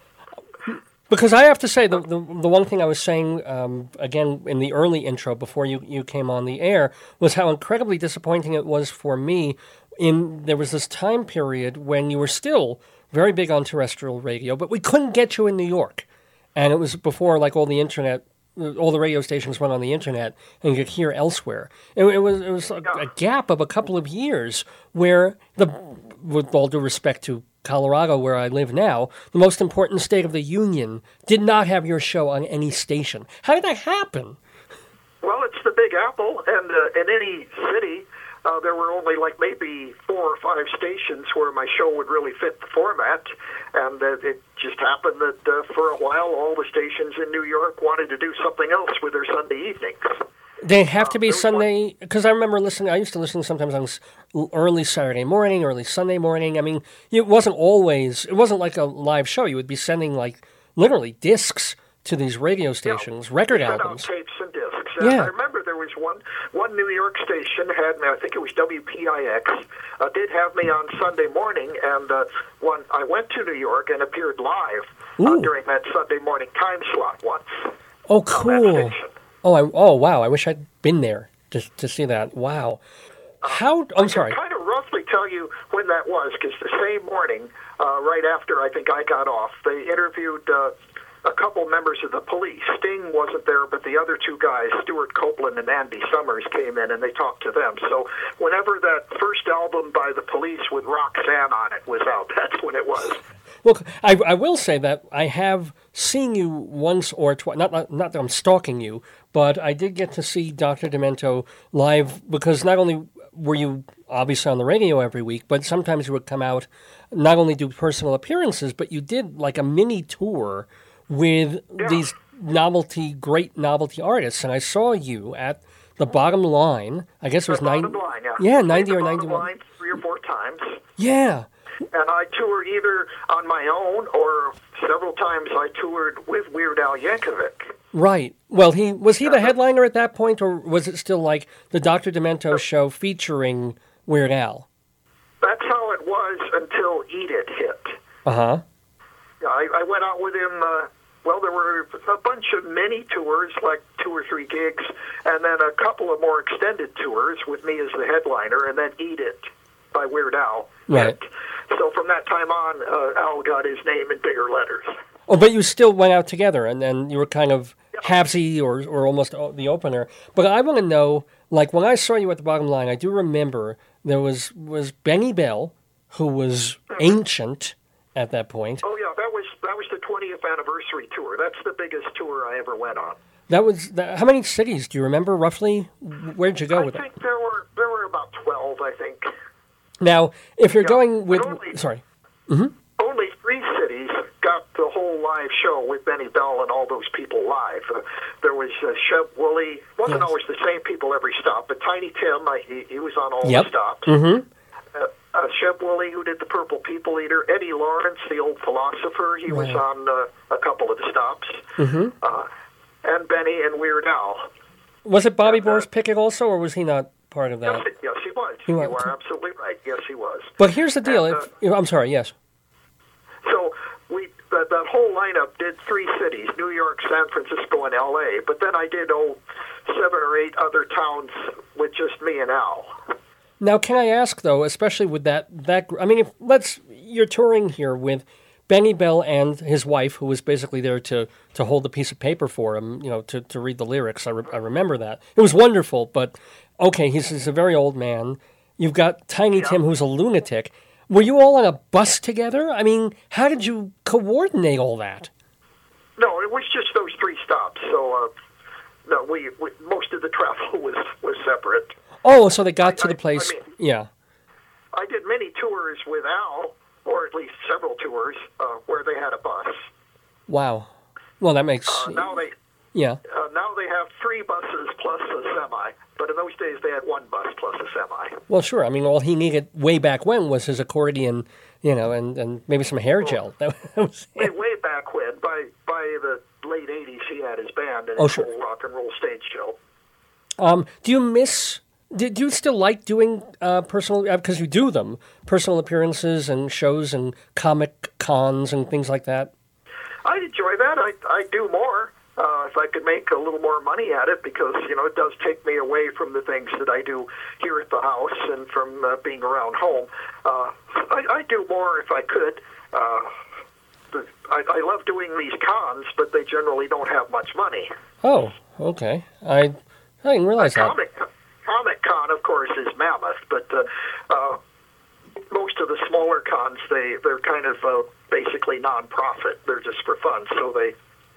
Because I have to say, the one thing I was saying, again, in the early intro before you came on the air, was how incredibly disappointing it was for me. There was this time period when you were still very big on terrestrial radio, but we couldn't get you in New York. And it was before, like, all the radio stations went on the internet, and you could hear elsewhere. It was a gap of a couple of years where, with all due respect to Colorado, where I live now, the most important state of the union, did not have your show on any station. How did that happen? Well, it's the Big Apple, and in any city, there were only maybe 4 or 5 stations where my show would really fit the format, and it just happened that for a while, all the stations in New York wanted to do something else with their Sunday evenings. They have to be Sunday, because I remember listening, I used to listen sometimes on early Saturday morning, early Sunday morning. I mean, it wasn't like a live show. You would be sending, literally discs to these radio stations, record albums. Tapes and discs. Yeah. I remember there was one New York station had me, I think it was WPIX, did have me on Sunday morning, and when I went to New York and appeared live during that Sunday morning time slot once. Oh, cool. Oh, wow. I wish I'd been there to see that. Wow. I'm sorry. I can kind of roughly tell you when that was, because the same morning, right after I think I got off, they interviewed a couple members of the Police. Sting wasn't there, but the other 2 guys, Stuart Copeland and Andy Summers, came in and they talked to them. So whenever that first album by the Police with Roxanne on it was out, that's when it was. Look, I will say that I have seen you once or twice, not that I'm stalking you, but I did get to see Dr. Demento live, because not only were you obviously on the radio every week, but sometimes you would come out, not only do personal appearances, but you did like a mini tour with these great novelty artists. And I saw you at the Bottom Line. I guess it was 90. Line, yeah. Yeah, 90 or 91. Bottom Line 3 or 4 times. Yeah. And I toured either on my own or several times I toured with Weird Al Yankovic. Right. Well, was he the headliner at that point, or was it still like the Dr. Demento show featuring Weird Al? That's was until Eat It hit. Uh-huh. Yeah, I went out with him. Well, there were a bunch of mini tours, like 2 or 3 gigs, and then a couple of more extended tours with me as the headliner, and then Eat It by Weird Al. Right. So from that time on, Al got his name in bigger letters. Oh, but you still went out together, and then you were kind of halvesy or almost the opener. But I want to know, like, when I saw you at the Bottom Line, I do remember there was Benny Bell, who was ancient at that point. Oh, yeah, that was the 20th anniversary tour. That's the biggest tour I ever went on. How many cities do you remember roughly? Where'd you go with it? I think there were about 12, I think. Now, if you're going with... Only 3 cities got the whole live show with Benny Bell and all those people live. There was Sheb Woolley. Wasn't always the same people every stop, but Tiny Tim, he was on all the stops. Mm-hmm. Sheb Woolley, who did the Purple People Eater. Eddie Lawrence, the old philosopher, he was on a couple of the stops. Mm-hmm. And Benny and Weird Al. Was it Bobby Boris Pickett also, or was he not part of that? Yes, he was. You are absolutely right. Yes, he was. But here's the deal. I'm sorry, yes. So that whole lineup did 3 cities, New York, San Francisco, and L.A., but then I did 7 or 8 other towns with just me and Al. Now, can I ask, though, especially with that I mean, you're touring here with Benny Bell and his wife, who was basically there to hold a piece of paper for him, to read the lyrics. I remember that. It was wonderful, but, okay, he's a very old man. You've got Tiny Tim, who's a lunatic. Were you all on a bus together? I mean, how did you coordinate all that? No, it was just those 3 stops. So, no, we most of the travel was separate. Oh, so they got to the place. Yeah. I did many tours with Al, or at least several tours, where they had a bus. Wow. Well, that makes... now they have 3 buses plus a semi. But in those days, they had 1 bus plus a semi. Well, sure. I mean, all he needed way back when was his accordion, and maybe some hair gel. That was way back when, by the late 80s, he had his band and his whole rock and roll stage show. Do you miss... Do you still like doing personal, because you do them, personal appearances and shows and comic cons and things like that? I enjoy that. I do more if I could make a little more money at it, because, it does take me away from the things that I do here at the house and from being around home. I do more if I could. I love doing these cons, but they generally don't have much money. Oh, okay. I didn't realize that. Comic Con, of course, is mammoth, but most of the smaller cons, they're kind of basically non-profit. They're just for fun, so they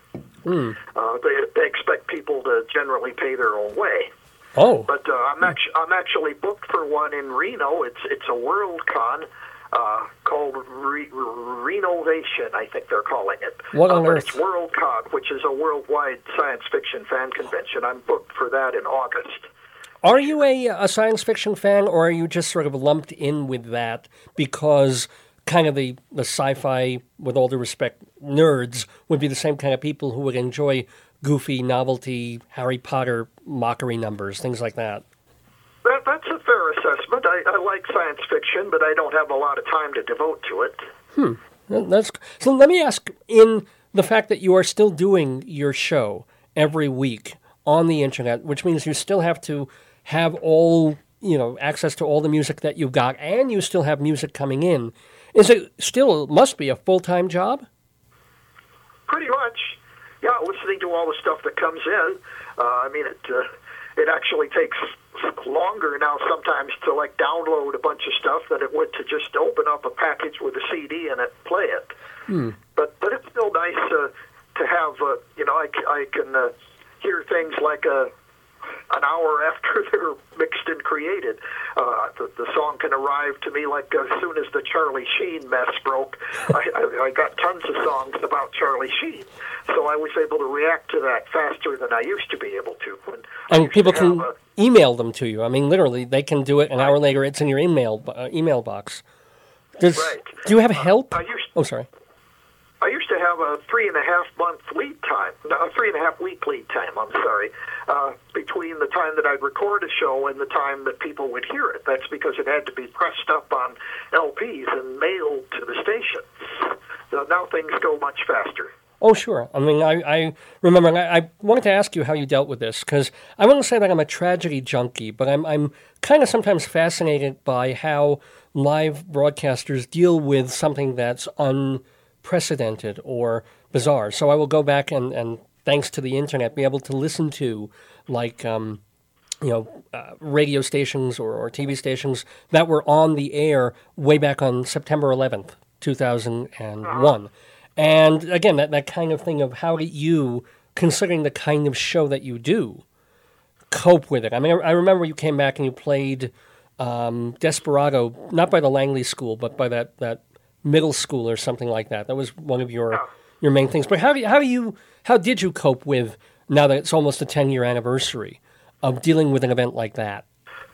expect people to generally pay their own way. Oh, but I'm actually booked for one in Reno. It's a World Con called Renovation, I think they're calling it. What on earth? It's World Con, which is a worldwide science fiction fan convention. I'm booked for that in August. Are you a science fiction fan, or are you just sort of lumped in with that because kind of the sci-fi, with all due respect, nerds would be the same kind of people who would enjoy goofy, novelty, Harry Potter mockery numbers, things like that? That's a fair assessment. I like science fiction, but I don't have a lot of time to devote to it. So let me ask, in the fact that you are still doing your show every week on the internet, which means you still have to have all, access to all the music that you've got, and you still have music coming in. Must be a full-time job? Pretty much. Yeah, listening to all the stuff that comes in. It actually takes longer now sometimes to download a bunch of stuff than it would to just open up a package with a CD and play it. But it's still nice to have, I can hear things like an hour after they're mixed and created. The song can arrive to me as soon as the Charlie Sheen mess broke. I got tons of songs about Charlie Sheen, so I was able to react to that faster than I used to be able to. And people can email them to you. I mean, literally, they can do it an hour later. It's in your email box. Do you have help? Oh, sorry. I used to have a 3.5-month lead time, no, a 3.5-week lead time, I'm sorry, between the time that I'd record a show and the time that people would hear it. That's because it had to be pressed up on LPs and mailed to the stations. So now things go much faster. Oh, sure. I mean, I remember, I wanted to ask you how you dealt with this, because I wouldn't say that I'm a tragedy junkie, but I'm kind of sometimes fascinated by how live broadcasters deal with something that's unprecedented or bizarre. So I will go back and thanks to the internet, be able to listen to, like, radio stations or TV stations that were on the air way back on September 11th, 2001. And again, that kind of thing of how do you, considering the kind of show that you do, cope with it? I mean, I remember you came back and you played Desperado, not by the Langley School, but by that middle school or something like that. That was one of your main things. But how did you cope with, now that it's almost a 10-year anniversary, of dealing with an event like that?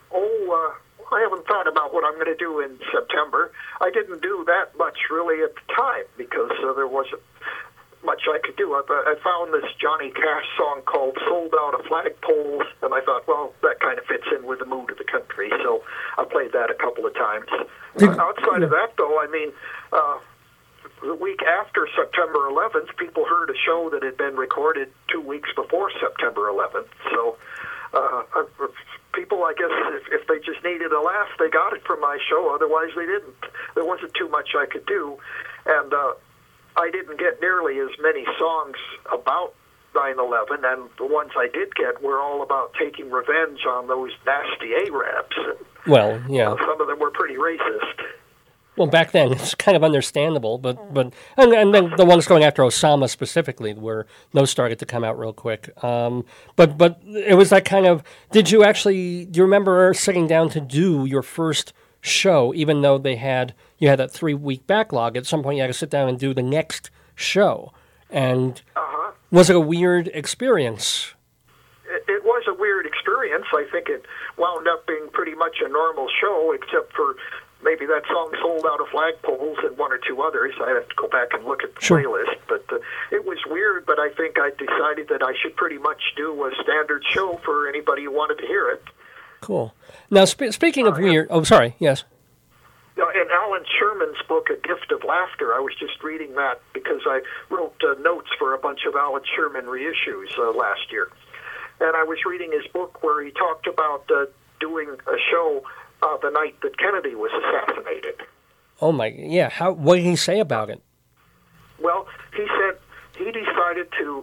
I haven't thought about what I'm going to do in September. I didn't do that much really at the time because there wasn't much I could do. I found this Johnny Cash song called Sold Out of Flagpoles, and I thought, well, that kind of fits in with the mood of the country, so I played that a couple of times. Outside of that, though, I mean, the week after September 11th, people heard a show that had been recorded 2 weeks before September 11th, so people, I guess, if they just needed a laugh, they got it from my show. Otherwise, they didn't. There wasn't too much I could do. And I didn't get nearly as many songs about 9/11, and the ones I did get were all about taking revenge on those nasty Arabs. Well, yeah. Some of them were pretty racist. Well, back then, it's kind of understandable, but and then the ones going after Osama specifically, where those started to come out real quick. But it was that kind of, do you remember sitting down to do your first show, even though you had that 3-week backlog? At some point, you had to sit down and do the next show. And was it a weird experience? It was a weird experience. I think it wound up being pretty much a normal show, except for maybe that song Sold Out of Flagpoles and one or two others. I have to go back and look at the playlist. But it was weird, but I think I decided that I should pretty much do a standard show for anybody who wanted to hear it. Cool. Now, speaking of weird... Oh, sorry, yes. In Alan Sherman's book, A Gift of Laughter, I was just reading that because I wrote notes for a bunch of Alan Sherman reissues last year. And I was reading his book where he talked about doing a show the night that Kennedy was assassinated. Oh my, yeah. What did he say about it? Well, he said he decided to,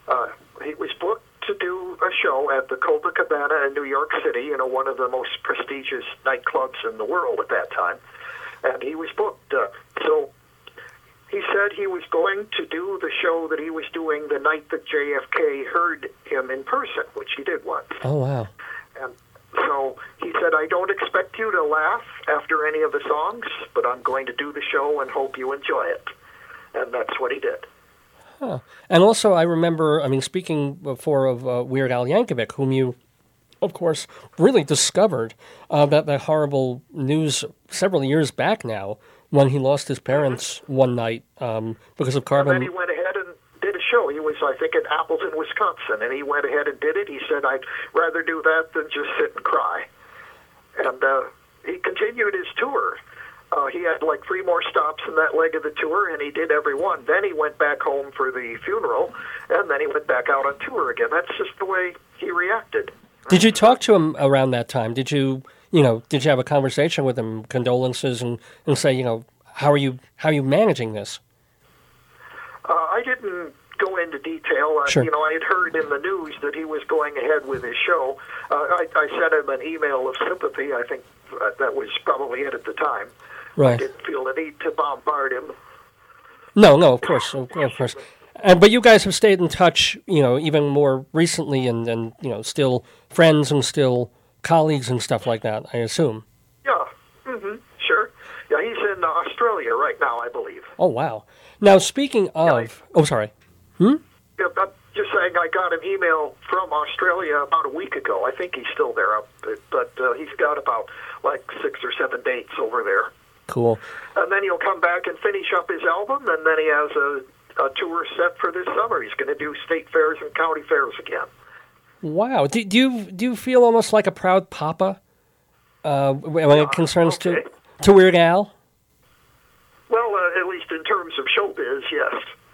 he was booked to do a show at the Copacabana in New York City, one of the most prestigious nightclubs in the world at that time. And he was booked. So he said he was going to do the show that he was doing the night that JFK heard him in person, which he did once. Oh, wow. And so he said, I don't expect you to laugh after any of the songs, but I'm going to do the show and hope you enjoy it. And that's what he did. Huh. And also, I remember, speaking before of Weird Al Yankovic, whom you, of course, really discovered that horrible news several years back now, when he lost his parents one night because of carbon. And then he went ahead and did a show. He was, I think, in Appleton, Wisconsin, and he went ahead and did it. He said, I'd rather do that than just sit and cry. And he continued his tour. He had like 3 more stops in that leg of the tour, and he did every one. Then he went back home for the funeral, and then he went back out on tour again. That's just the way he reacted. Did you talk to him around that time? Did you have a conversation with him, condolences, and say, how are you managing this? I didn't go into detail. Sure. I had heard in the news that he was going ahead with his show. I sent him an email of sympathy. I think that was probably it at the time. Right. I didn't feel the need to bombard him. No, of course. But you guys have stayed in touch, even more recently, and still friends and still colleagues and stuff like that, I assume. Yeah, sure. Yeah, he's in Australia right now, I believe. Oh, wow. Now, speaking of... Oh, sorry. Yeah, I'm just saying I got an email from Australia about a week ago. I think he's still there, but he's got about 6 or 7 dates over there. Cool. And then he'll come back and finish up his album, and then he has a tour set for this summer. He's going to do state fairs and county fairs again. Wow. Do you feel almost like a proud papa when it concerns to Weird Al? Well, at least in terms of showbiz, yes.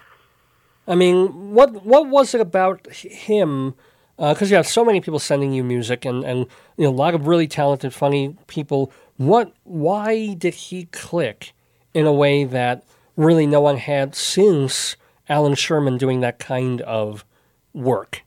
I mean, what was it about him? Because you have so many people sending you music, and a lot of really talented, funny people. Why did he click in a way that really no one had since Alan Sherman doing that kind of work?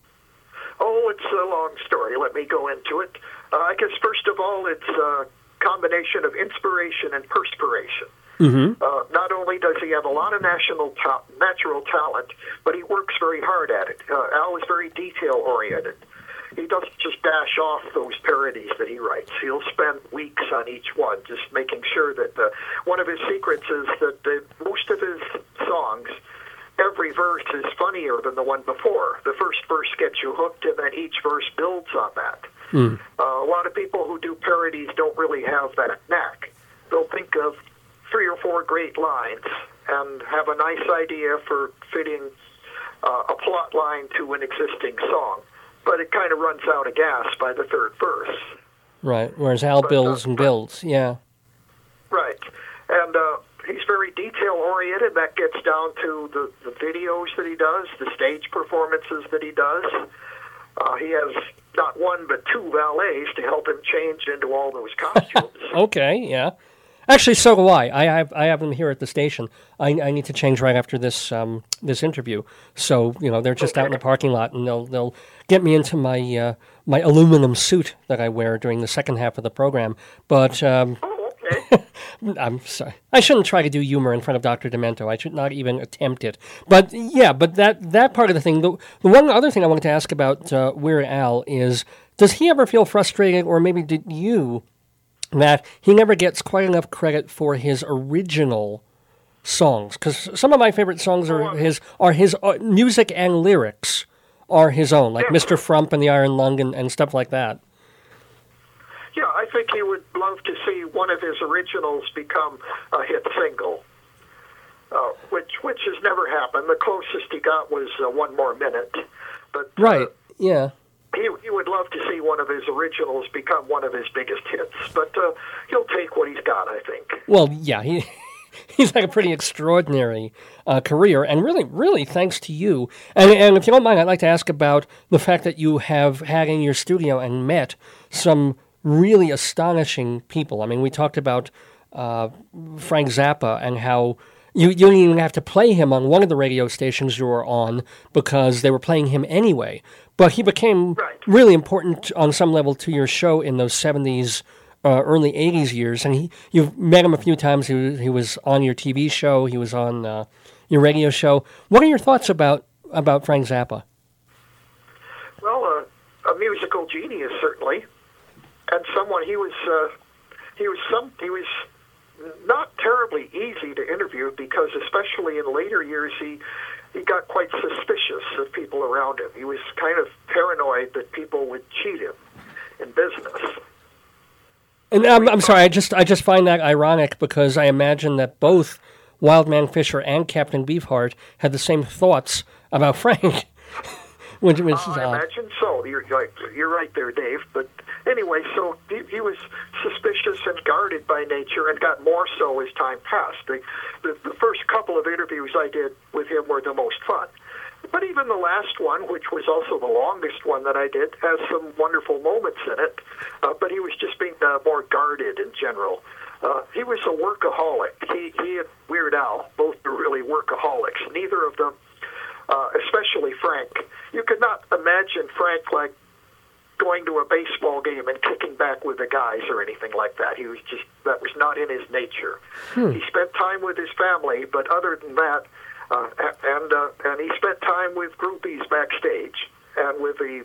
Oh, it's a long story. Let me go into it. I guess, first of all, it's a combination of inspiration and perspiration. Mm-hmm. Not only does he have a lot of natural talent, but he works very hard at it. Al is very detail-oriented. He doesn't just dash off those parodies that he writes. He'll spend weeks on each one, just making sure that one of his secrets is that most of his songs, every verse is funnier than the one before. The first verse gets you hooked, and then each verse builds on that. A lot of people who do parodies don't really have that knack. They'll think of 3 or 4 great lines and have a nice idea for fitting a plot line to an existing song, but it kind of runs out of gas by the 3rd verse. Right, whereas Al builds and builds, yeah. Right, and he's very detail-oriented. That gets down to the videos that he does, the stage performances that he does. He has not 1 but 2 valets to help him change into all those costumes. Okay, yeah. Actually, so do I. I have them here at the station. I need to change right after this this interview. So they're just out in the parking lot, and they'll get me into my my aluminum suit that I wear during the second half of the program. But I'm sorry. I shouldn't try to do humor in front of Dr. Demento. I should not even attempt it. But yeah, but that part of the thing. The one other thing I wanted to ask about Weird Al is, does he ever feel frustrated, or maybe did you, that he never gets quite enough credit for his original songs? Because some of my favorite songs are his music and lyrics are his own, like Mr. Frump and the Iron Lung and stuff like that. Yeah, I think he would love to see one of his originals become a hit single, which has never happened. The closest he got was 1 More Minute. But right, yeah. He would love to see one of his originals become one of his biggest hits, but he'll take what he's got, I think. Well, yeah, he's had a pretty extraordinary career, and really thanks to you. And if you don't mind, I'd like to ask about the fact that you have had in your studio and met some really astonishing people. I mean, we talked about Frank Zappa and how you didn't even have to play him on one of the radio stations you were on because they were playing him anyway. But he became really important on some level to your show in those 70s, early 80s years. And you've met him a few times. He was on your TV show. He was on your radio show. What are your thoughts about Frank Zappa? Well, a musical genius, certainly. And someone he was not terribly easy to interview because, especially in later years, he got quite suspicious of people around him. He was kind of paranoid that people would cheat him in business. And I'm sorry, I just find that ironic because I imagine that both Wildman Fisher and Captain Beefheart had the same thoughts about Frank. Which is I imagine so. You're right there, Dave. But anyway, so he was suspicious and guarded by nature, and got more so as time passed. The first couple of interviews I did with him were the most fun. But even the last one, which was also the longest one that I did, has some wonderful moments in it. But he was just being more guarded in general. He was a workaholic. He and Weird Al both were really workaholics. Neither of them, especially Frank. You could not imagine Frank like going to a baseball game and kicking back with the guys or anything like that. That was not in his nature. He spent time with his family, but other than that, and he spent time with groupies backstage and with the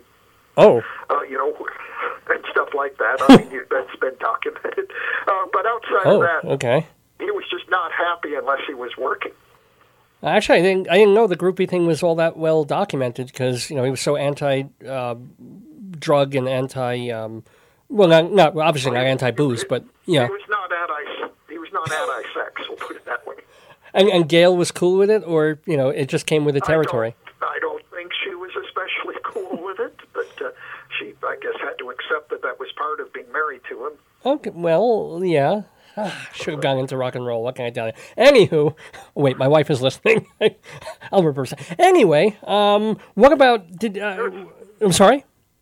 and stuff like that. I mean, that's been documented. But outside of that, he was just not happy unless he was working. Actually, I didn't know the groupie thing was all that well documented because he was so anti-drug and anti. Well, not obviously not anti-booze, but He was not on anti-sex, we'll put it that way. And Gail was cool with it, or, it just came with the territory? I don't think she was especially cool with it, but she, I guess, had to accept that was part of being married to him. Okay, well, yeah. Should have gone into rock and roll. What can I tell you? Anywho, wait, my wife is listening. I'll reverse it. Anyway, what about... I'm sorry?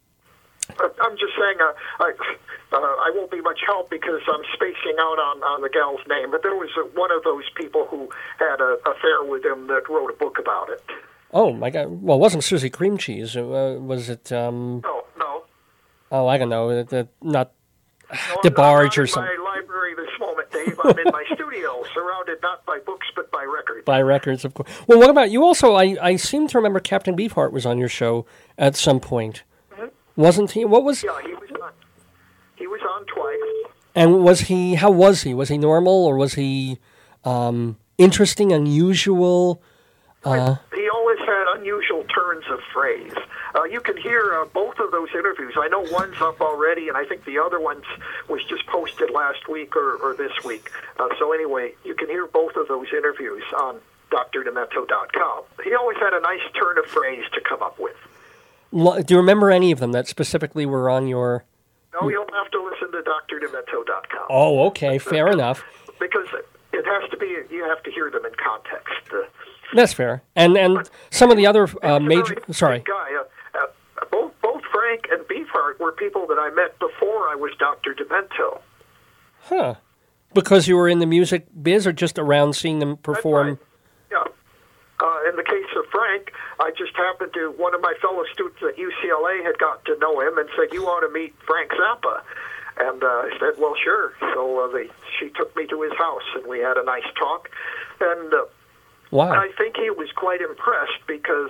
I'm just saying I won't be much help because I'm spacing out on the gal's name, but there was one of those people who had an affair with him that wrote a book about it. Oh, my God. Well, it wasn't Susie Cream Cheese. Was it... No. Oh, I don't know. Not No, DeBarge or something. something. I'm in my library this moment, Dave. I'm in my studio, surrounded not by books, but by records. By records, of course. Well, what about you also? I seem to remember Captain Beefheart was on your show at some point. Mm-hmm. Wasn't he? What was... Yeah, he was on. He was on twice. And was he... How was he? Was he normal, or was he interesting, unusual? He always had unusual turns of phrase. You can hear both of those interviews. I know one's up already, and I think the other one was just posted last week or this week. So anyway, you can hear both of those interviews on drdemento.com. He always had a nice turn of phrase to come up with. Do you remember any of them that specifically were on your... No, you'll have to listen to drdemento.com. Oh, okay, fair enough. Because it has to be, you have to hear them in context. That's fair. And some of the other major... Sorry. Guy, both Frank and Beefheart were people that I met before I was Dr. Demento. Huh. Because you were in the music biz or just around seeing them perform? Right. Yeah. In the case of Frank, I just happened to, one of my fellow students at UCLA had got to know him and said, you ought to meet Frank Zappa. And I said, well, sure. So she took me to his house, and we had a nice talk. And wow. I think he was quite impressed because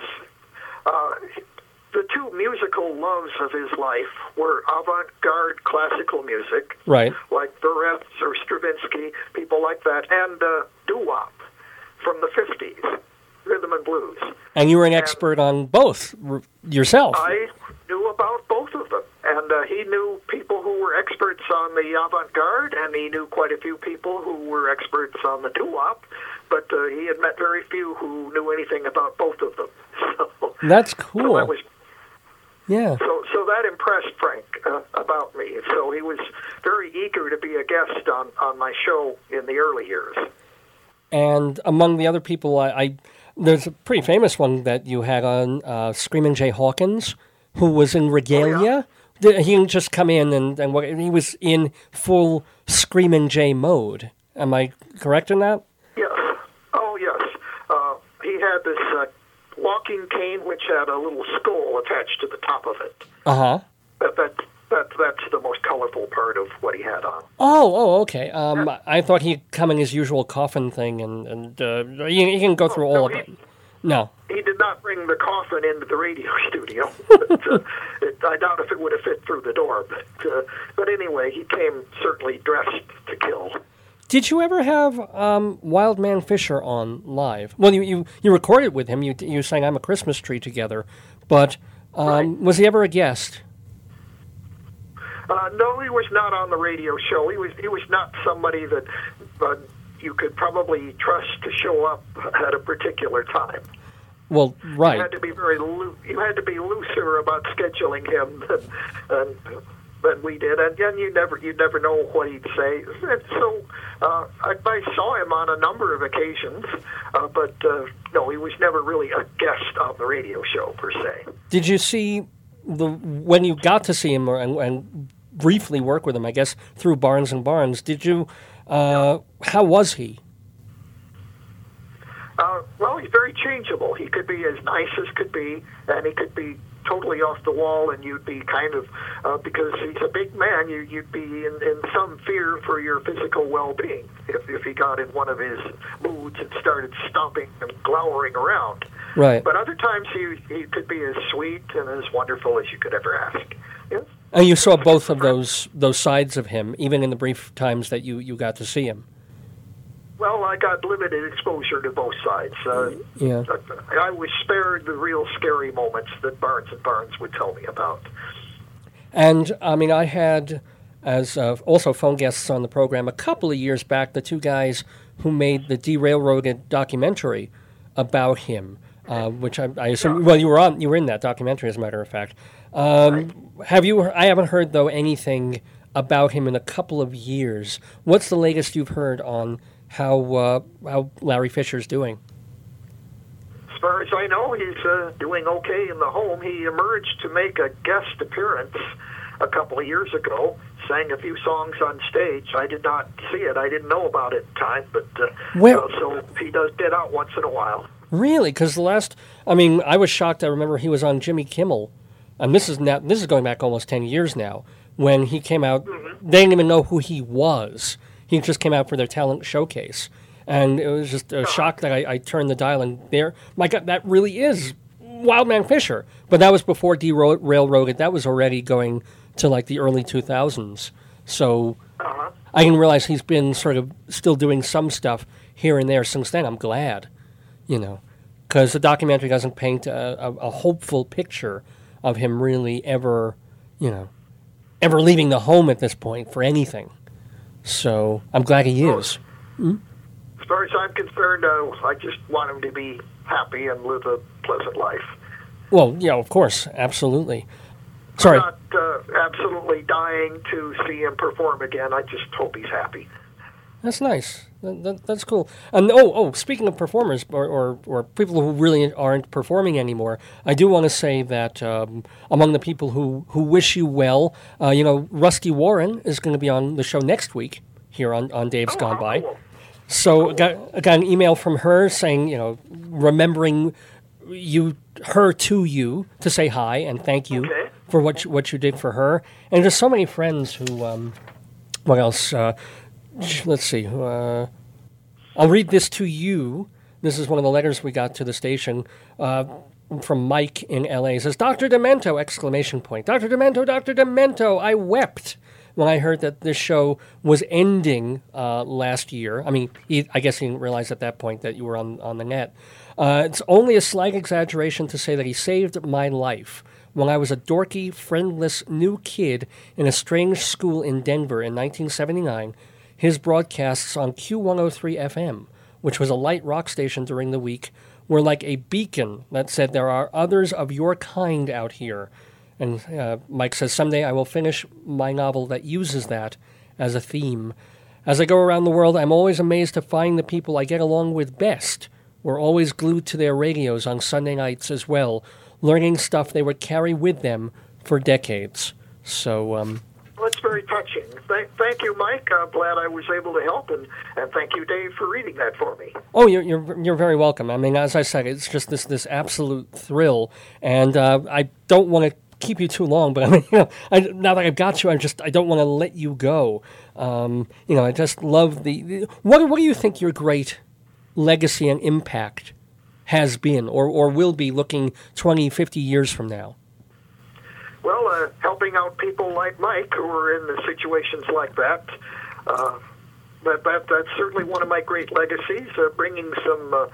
the two musical loves of his life were avant-garde classical music, right, like Barretts or Stravinsky, people like that, and doo-wop from the 50s, rhythm and blues. And you were an expert on both yourself. I knew about both of them, and he knew people who were experts on the avant-garde, and he knew quite a few people who were experts on the doo-wop, but he had met very few who knew anything about both of them. So, that's cool. So that was, yeah. So that impressed Frank about me. So he was very eager to be a guest on my show in the early years. And among the other people, there's a pretty famous one that you had on, Screamin' Jay Hawkins, who was in Regalia. Oh, yeah. He didn't just come in and he was in full Screamin' Jay mode. Am I correct in that? Yes. Oh, yes. He had this walking cane which had a little skull attached to the top of it. Uh-huh. That's the most colorful part of what he had on. Oh, okay. I thought he'd come in his usual coffin thing, and he can go through all of it. No. He did not bring the coffin into the radio studio. But, I doubt if it would have fit through the door. But anyway, he came certainly dressed to kill. Did you ever have Wildman Fisher on live? Well, you recorded with him. You sang "I'm a Christmas Tree" together, but right. Was he ever a guest? No, he was not on the radio show. He was not somebody that you could probably trust to show up at a particular time. Well, right. You had to be you had to be looser about scheduling him than we did, and you'd never know what he'd say. And so I saw him on a number of occasions, but no, he was never really a guest on the radio show per se. Did you see when you got to see him and briefly work with him, I guess, through Barnes and Barnes? Did you? How was he? Well, he's very changeable. He could be as nice as could be, and he could be totally off the wall, and you'd be kind of, because he's a big man, you'd be in some fear for your physical well-being if he got in one of his moods and started stomping and glowering around. Right. But other times he could be as sweet and as wonderful as you could ever ask. Yes? And you saw both of those sides of him, even in the brief times that you got to see him. Well, I got limited exposure to both sides. Yeah. I was spared the real scary moments that Barnes and Barnes would tell me about. And, I mean, I had as also phone guests on the program a couple of years back, the two guys who made the Derailroaded documentary about him, which I assume, well, you were in that documentary, as a matter of fact. Have you? I haven't heard, though, anything about him in a couple of years. What's the latest you've heard on how Larry Fisher's doing? As far as I know, he's doing okay in the home. He emerged to make a guest appearance a couple of years ago, sang a few songs on stage. I did not see it. I didn't know about it at the time, but so he does get out once in a while. Really? Because I was shocked. I remember he was on Jimmy Kimmel, and this is going back almost 10 years now, when he came out. Mm-hmm. They didn't even know who he was. He just came out for their talent showcase. And it was just a shock that I turned the dial, and there, my God, that really is Wildman Fisher. But that was before Derailroaded. That was already going to like the early 2000s. So I didn't realize he's been sort of still doing some stuff here and there since then. I'm glad, because the documentary doesn't paint a hopeful picture of him really ever leaving the home at this point for anything. So I'm glad he is. Mm-hmm. As far as I'm concerned, I just want him to be happy and live a pleasant life. Well, yeah, of course, absolutely. Sorry. I'm not absolutely dying to see him perform again. I just hope he's happy. That's nice. That's cool. And speaking of performers or people who really aren't performing anymore, I do want to say that among the people who wish you well, Rusty Warren is going to be on the show next week here on Dave's Gone By. Cool. So I got an email from her saying, remembering her to you to say hi and thank you for what you did for her, and just so many friends who. What else? Let's see. I'll read this to you. This is one of the letters we got to the station from Mike in L.A. It says, "Dr. Demento! Exclamation point! Dr. Demento! Dr. Demento! I wept when I heard that this show was ending last year." I mean, I guess he didn't realize at that point that you were on the net. It's only a slight exaggeration to say that he saved my life when I was a dorky, friendless new kid in a strange school in Denver in 1979. His broadcasts on Q103 FM, which was a light rock station during the week, were like a beacon that said there are others of your kind out here. And Mike says, someday I will finish my novel that uses that as a theme. As I go around the world, I'm always amazed to find the people I get along with best were always glued to their radios on Sunday nights as well, learning stuff they would carry with them for decades. So, well, that's very touching. Thank you, Mike. I'm glad I was able to help, and thank you, Dave, for reading that for me. Oh, you're very welcome. I mean, as I said, it's just this absolute thrill, and I don't want to keep you too long, but I mean, now that I've got you, I don't want to let you go. I just love the what do you think your great legacy and impact has been or will be looking 20, 50 years from now? Well, helping out people like Mike who are in the situations like that. That's certainly one of my great legacies, bringing some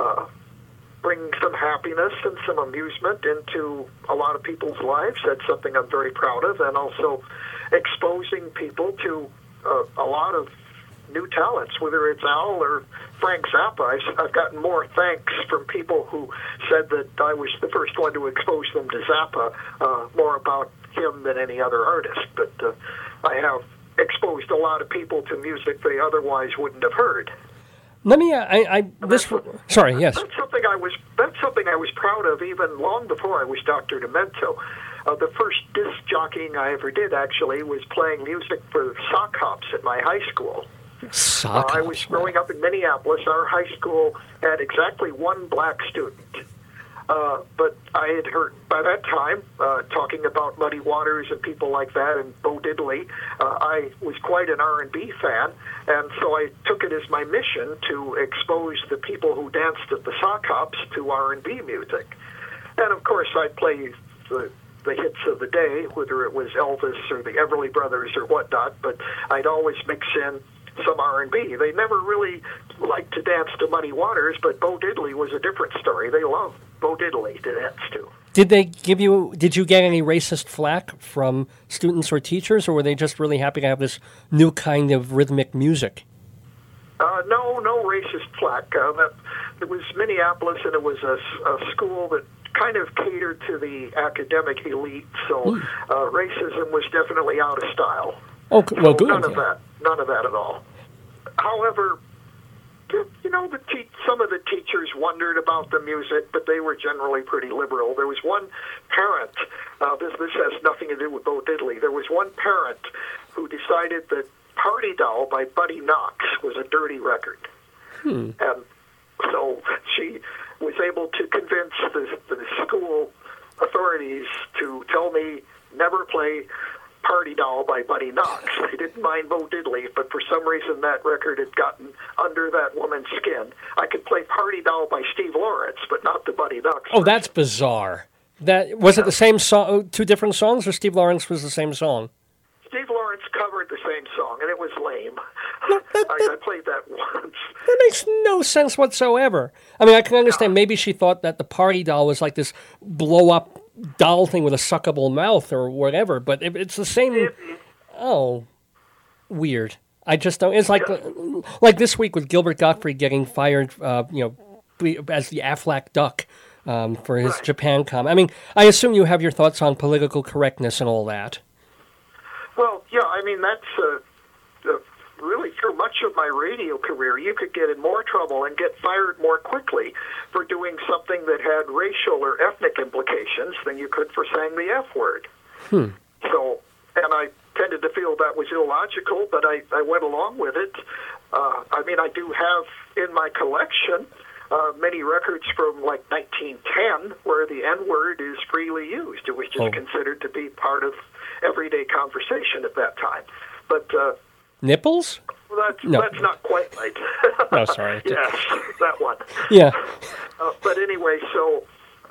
happiness and some amusement into a lot of people's lives. That's something I'm very proud of, and also exposing people to a lot of new talents, whether it's Al or Frank Zappa. I've gotten more thanks from people who said that I was the first one to expose them to Zappa, more about him than any other artist. But I have exposed a lot of people to music they otherwise wouldn't have heard. Let me. Sorry. Yes. That's something I was proud of even long before I was Dr. Demento. The first disc jockeying I ever did actually was playing music for sock hops at my high school. I was growing up in Minneapolis. Our high school had exactly one black student. But I had heard by that time, talking about Muddy Waters and people like that and Bo Diddley, I was quite an R&B fan, and so I took it as my mission to expose the people who danced at the sock hops to R&B music. And of course I'd play the hits of the day, whether it was Elvis or the Everly Brothers or whatnot, but I'd always mix in some R&B. They never really liked to dance to Muddy Waters, but Bo Diddley was a different story. They loved Bo Diddley to dance to. Did you get any racist flack from students or teachers, or were they just really happy to have this new kind of rhythmic music? No racist flack. It was Minneapolis, and it was a school that kind of catered to the academic elite, so racism was definitely out of style. Okay, well, good. None of that at all. However, some of the teachers wondered about the music, but they were generally pretty liberal. There was one parent, this has nothing to do with Bo Diddley, there was one parent who decided that Party Doll by Buddy Knox was a dirty record. And so she was able to convince the school authorities to tell me never play Party Doll by Buddy Knox. They didn't mind Bo Diddley, but for some reason that record had gotten under that woman's skin. I could play Party Doll by Steve Lawrence, but not the Buddy Knox. Oh, that's bizarre. Was it the same song, two different songs, or Steve Lawrence was the same song? Steve Lawrence covered the same song, and it was lame. I played that once. That makes no sense whatsoever. I mean, I can understand maybe she thought that the Party Doll was like this blow-up doll thing with a suckable mouth or whatever, but if it's the same... weird. I just don't... It's like this week with Gilbert Gottfried getting fired, as the Aflac Duck for his Japan comment. I mean, I assume you have your thoughts on political correctness and all that. Well, yeah, I mean, that's really through much of my radio career, you could get in more trouble and get fired more quickly for doing something that had racial or ethnic implications than you could for saying the F word. So, and I tended to feel that was illogical, but I went along with it. I mean, I do have in my collection many records from like 1910 where the N-word is freely used. It was just considered to be part of everyday conversation at that time. But nipples? Well, that's not quite right. Oh, sorry. Yes, that one. Yeah. But anyway, so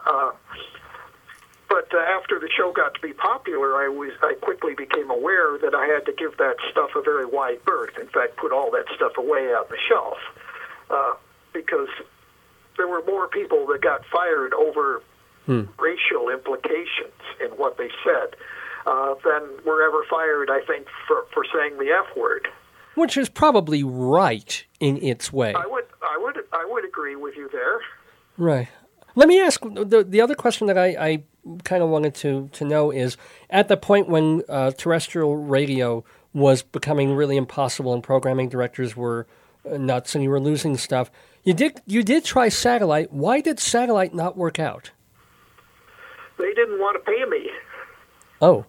after the show got to be popular, I quickly became aware that I had to give that stuff a very wide berth. In fact, put all that stuff away on the shelf because there were more people that got fired over racial implications in what they said than were ever fired, I think, for saying the F word. Which is probably right in its way. I would agree with you there. Right. Let me ask, the other question that I kind of wanted to know is, at the point when terrestrial radio was becoming really impossible and programming directors were nuts and you were losing stuff, you did try satellite. Why did satellite not work out? They didn't want to pay me. Oh.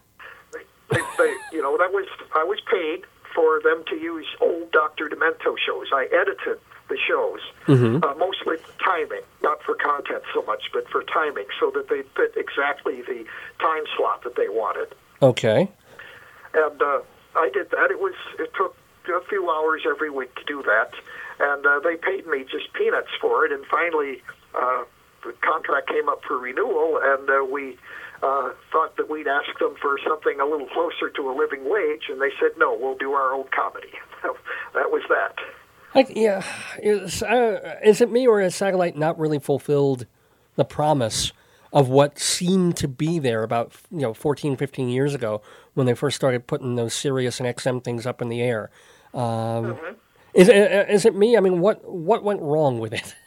I was paid for them to use old Dr. Demento shows. I edited the shows, mostly for timing, not for content so much, but for timing, so that they fit exactly the time slot that they wanted. Okay. And I did that. It took a few hours every week to do that, and they paid me just peanuts for it. And finally, the contract came up for renewal, and we thought that we'd ask them for something a little closer to a living wage, and they said, no, we'll do our own comedy. That was that. Is it me, or has satellite not really fulfilled the promise of what seemed to be there about 14, 15 years ago when they first started putting those Sirius and XM things up in the air? Is it me? I mean, what went wrong with it?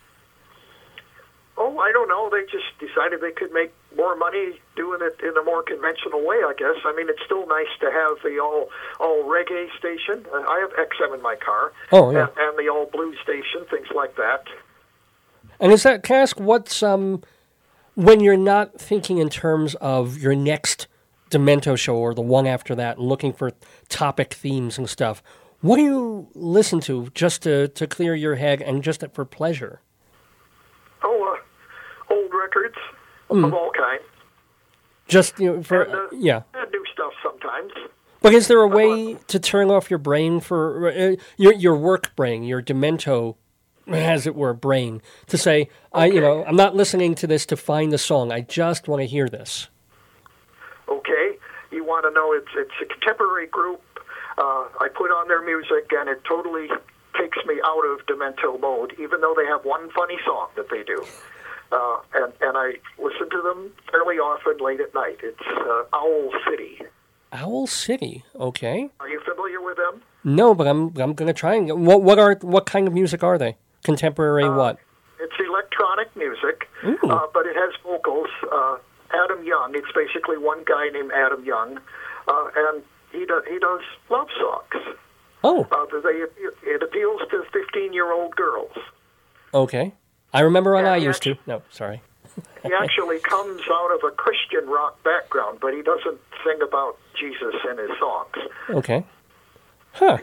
Oh, I don't know. They just decided they could make more money doing it in a more conventional way, I guess. I mean, it's still nice to have the all reggae station. I have XM in my car. Oh, yeah. And the all blues station, things like that. And can I ask what's, when you're not thinking in terms of your next Demento show or the one after that and looking for topic themes and stuff, what do you listen to just to clear your head and just for pleasure? Oh, old records of all kinds. Just, yeah. And new stuff sometimes. But is there a way to turn off your brain for your work brain, your Demento, as it were, brain, to say, okay. I'm not listening to this to find the song. I just want to hear this. Okay. You want to know it's a contemporary group. I put on their music, and it totally takes me out of Demento mode, even though they have one funny song that they do. and I listen to them fairly often late at night. It's Owl City. Owl City, okay. Are you familiar with them? No, but I'm going to try and what kind of music are they? Contemporary what? It's electronic music, Ooh. but it has vocals. Adam Young. It's basically one guy named Adam Young, and he does love songs. Oh. It appeals to 15-year-old girls. Okay. I remember when Yeah, I he used to. No, sorry. He actually comes out of a Christian rock background, but he doesn't sing about Jesus in his songs. Okay. Huh.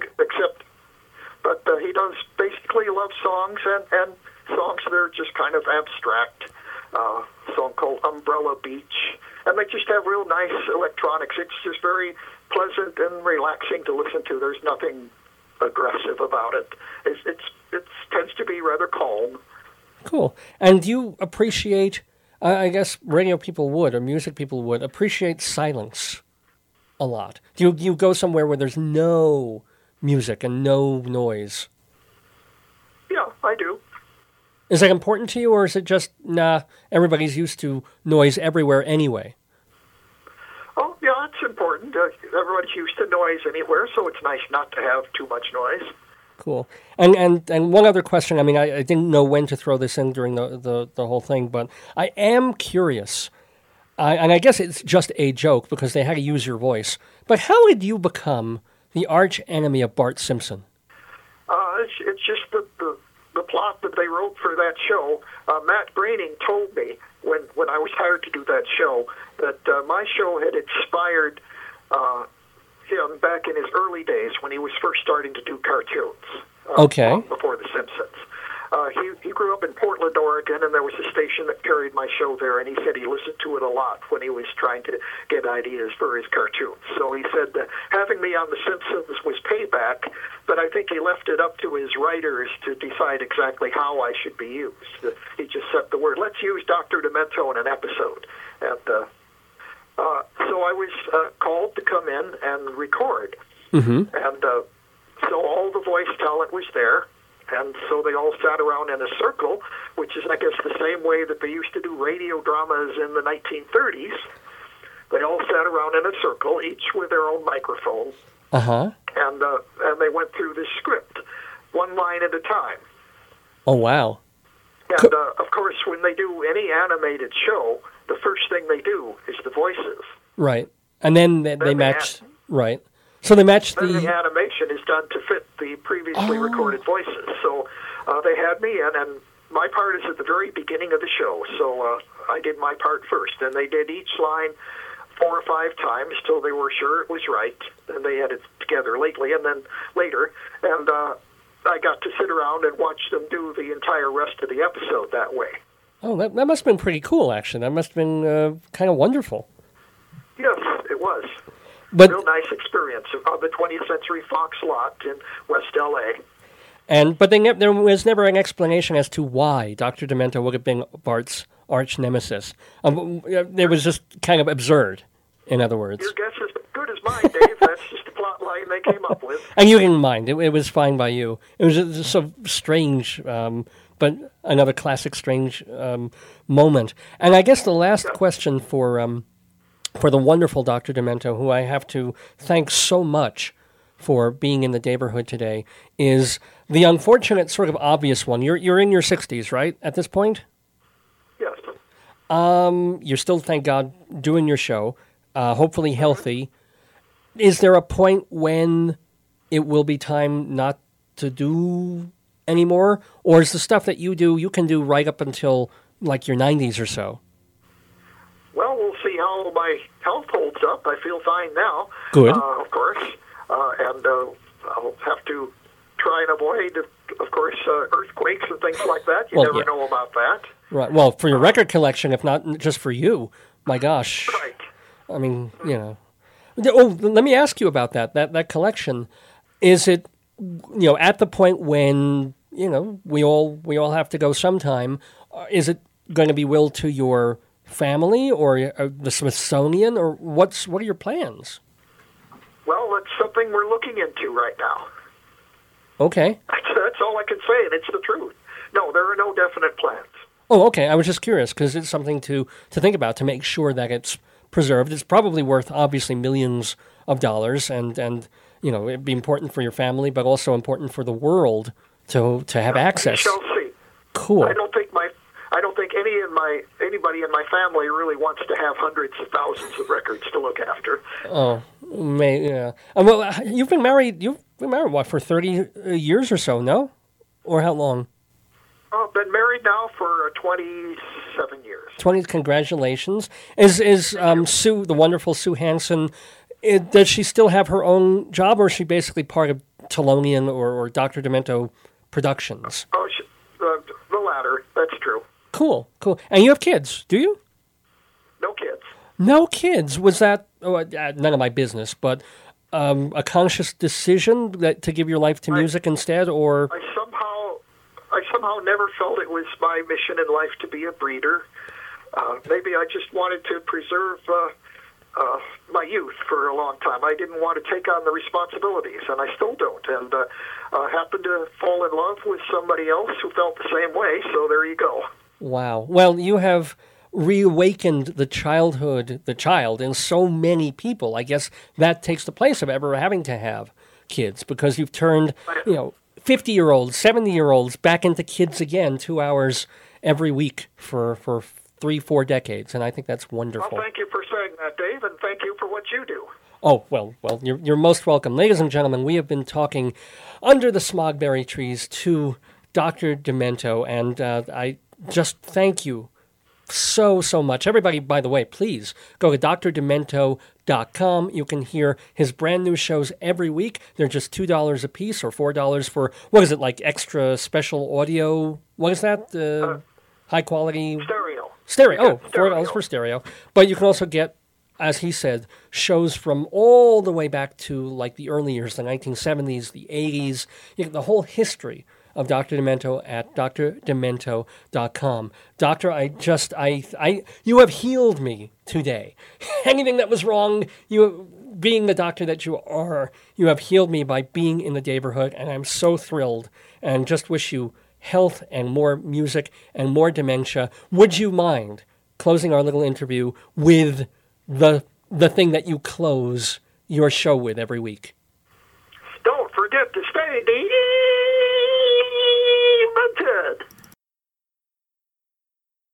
But he does basically love songs and songs that are just kind of abstract. A song called Umbrella Beach, and they just have real nice electronics. It's just very pleasant and relaxing to listen to. There's nothing aggressive about it. It tends to be rather calm. Cool. And do you appreciate, I guess radio people would, or music people would, appreciate silence a lot? Do you go somewhere where there's no music and no noise? Yeah, I do. Is that important to you, or is it just, nah, everybody's used to noise everywhere anyway? Oh, yeah, it's important. Everybody's used to noise anywhere, so it's nice not to have too much noise. Cool. And one other question. I mean, I didn't know when to throw this in during the whole thing, but I am curious. And I guess it's just a joke because they had to use your voice. But how did you become the arch enemy of Bart Simpson? It's just the plot that they wrote for that show. Matt Groening told me when I was hired to do that show that my show had inspired him back in his early days when he was first starting to do cartoons. Okay. Long before The Simpsons. He grew up in Portland, Oregon, and there was a station that carried my show there, and he said he listened to it a lot when he was trying to get ideas for his cartoons. So he said that having me on The Simpsons was payback, but I think he left it up to his writers to decide exactly how I should be used. He just set the word, let's use Dr. Demento in an episode. And so I was called to come in and record. Mm-hmm. And so all the voice talent was there. And so they all sat around in a circle, which is, I guess, the same way that they used to do radio dramas in the 1930s. They all sat around in a circle, each with their own microphone. Uh-huh. And they went through this script, one line at a time. Oh, wow. And, of course, when they do any animated show, the first thing they do is the voices. Right. And then they match... Right. So they match the animation is done to fit the previously recorded voices. So they had me in, and my part is at the very beginning of the show. So I did my part first, and they did each line 4 or 5 times till they were sure it was right. And they had it together later, and I got to sit around and watch them do the entire rest of the episode that way. Oh, that must have been pretty cool, actually. That must have been kind of wonderful. Yes, it was. But, real nice experience on the 20th Century Fox lot in West L.A. But there was never an explanation as to why Dr. Demento would have been Bart's arch nemesis. It was just kind of absurd, in other words. Your guess is as good as mine, Dave. That's just the plot line they came up with. And you didn't mind. It was fine by you. It was just so strange, but another classic strange moment. And I guess the last question for the wonderful Dr. Demento, who I have to thank so much for being in the neighborhood today, is the unfortunate sort of obvious one. You're in your 60s, right, at this point? Yes. You're still, thank God, doing your show, hopefully healthy. Is there a point when it will be time not to do anymore? Or is the stuff that you can do right up until, like, your 90s or so? Well, we'll see how my health holds up. I feel fine now. Good. Of course. And I'll have to try and avoid, of course, earthquakes and things like that. You never know about that. Right. Well, for your record collection, if not just for you. My gosh. Right. I mean, Oh, let me ask you about that collection. Is it, at the point when, we all have to go sometime, is it going to be willed to your family or the Smithsonian, or what are your plans? Well, it's something we're looking into right now. Okay. That's all I can say, and it's the truth. No, there are no definite plans. Oh, okay. I was just curious because it's something to think about to make sure that it's preserved. It's probably worth obviously millions of dollars, and it'd be important for your family, but also important for the world to have access. We shall see. Cool. I don't think anybody in my family really wants to have hundreds of thousands of records to look after. Oh, yeah. Well, you've been married. What, for 30 years or so? No, or how long? I've been married now for 27 years. 20. Congratulations. Is Sue, the wonderful Sue Hansen, does she still have her own job, or is she basically part of Thelonian or Dr. Demento Productions? Oh, the latter. That's true. Cool. And you have kids, do you? No kids. No kids. Was that none of my business? But a conscious decision to give your life to music instead, or I somehow never felt it was my mission in life to be a breeder. Maybe I just wanted to preserve my youth for a long time. I didn't want to take on the responsibilities, and I still don't. And happened to fall in love with somebody else who felt the same way, so there you go. Wow. Well, you have reawakened the child in so many people. I guess that takes the place of ever having to have kids, because you've turned, 50-year-olds, 70-year-olds back into kids again, 2 hours every week for 3-4 decades, and I think that's wonderful. Well, thank you for saying that, Dave, and thank you for what you do. Oh, well, you're most welcome. Ladies and gentlemen, we have been talking under the smogberry trees to Dr. Demento, and I just thank you so much. Everybody, by the way, please go to drdemento.com. You can hear his brand new shows every week. They're just $2 a piece or $4 for, what is it, like extra special audio? What is that? High quality? Stereo. Oh, $4 for stereo. But you can also get, as he said, shows from all the way back to like the early years, the 1970s, the 80s, the whole history of Dr. Demento at drdemento.com. Doctor, you have healed me today. Anything that was wrong, being the doctor that you are, you have healed me by being in the neighborhood, and I'm so thrilled, and just wish you health and more music and more dementia. Would you mind closing our little interview with the thing that you close your show with every week? Don't forget to stay, Dee.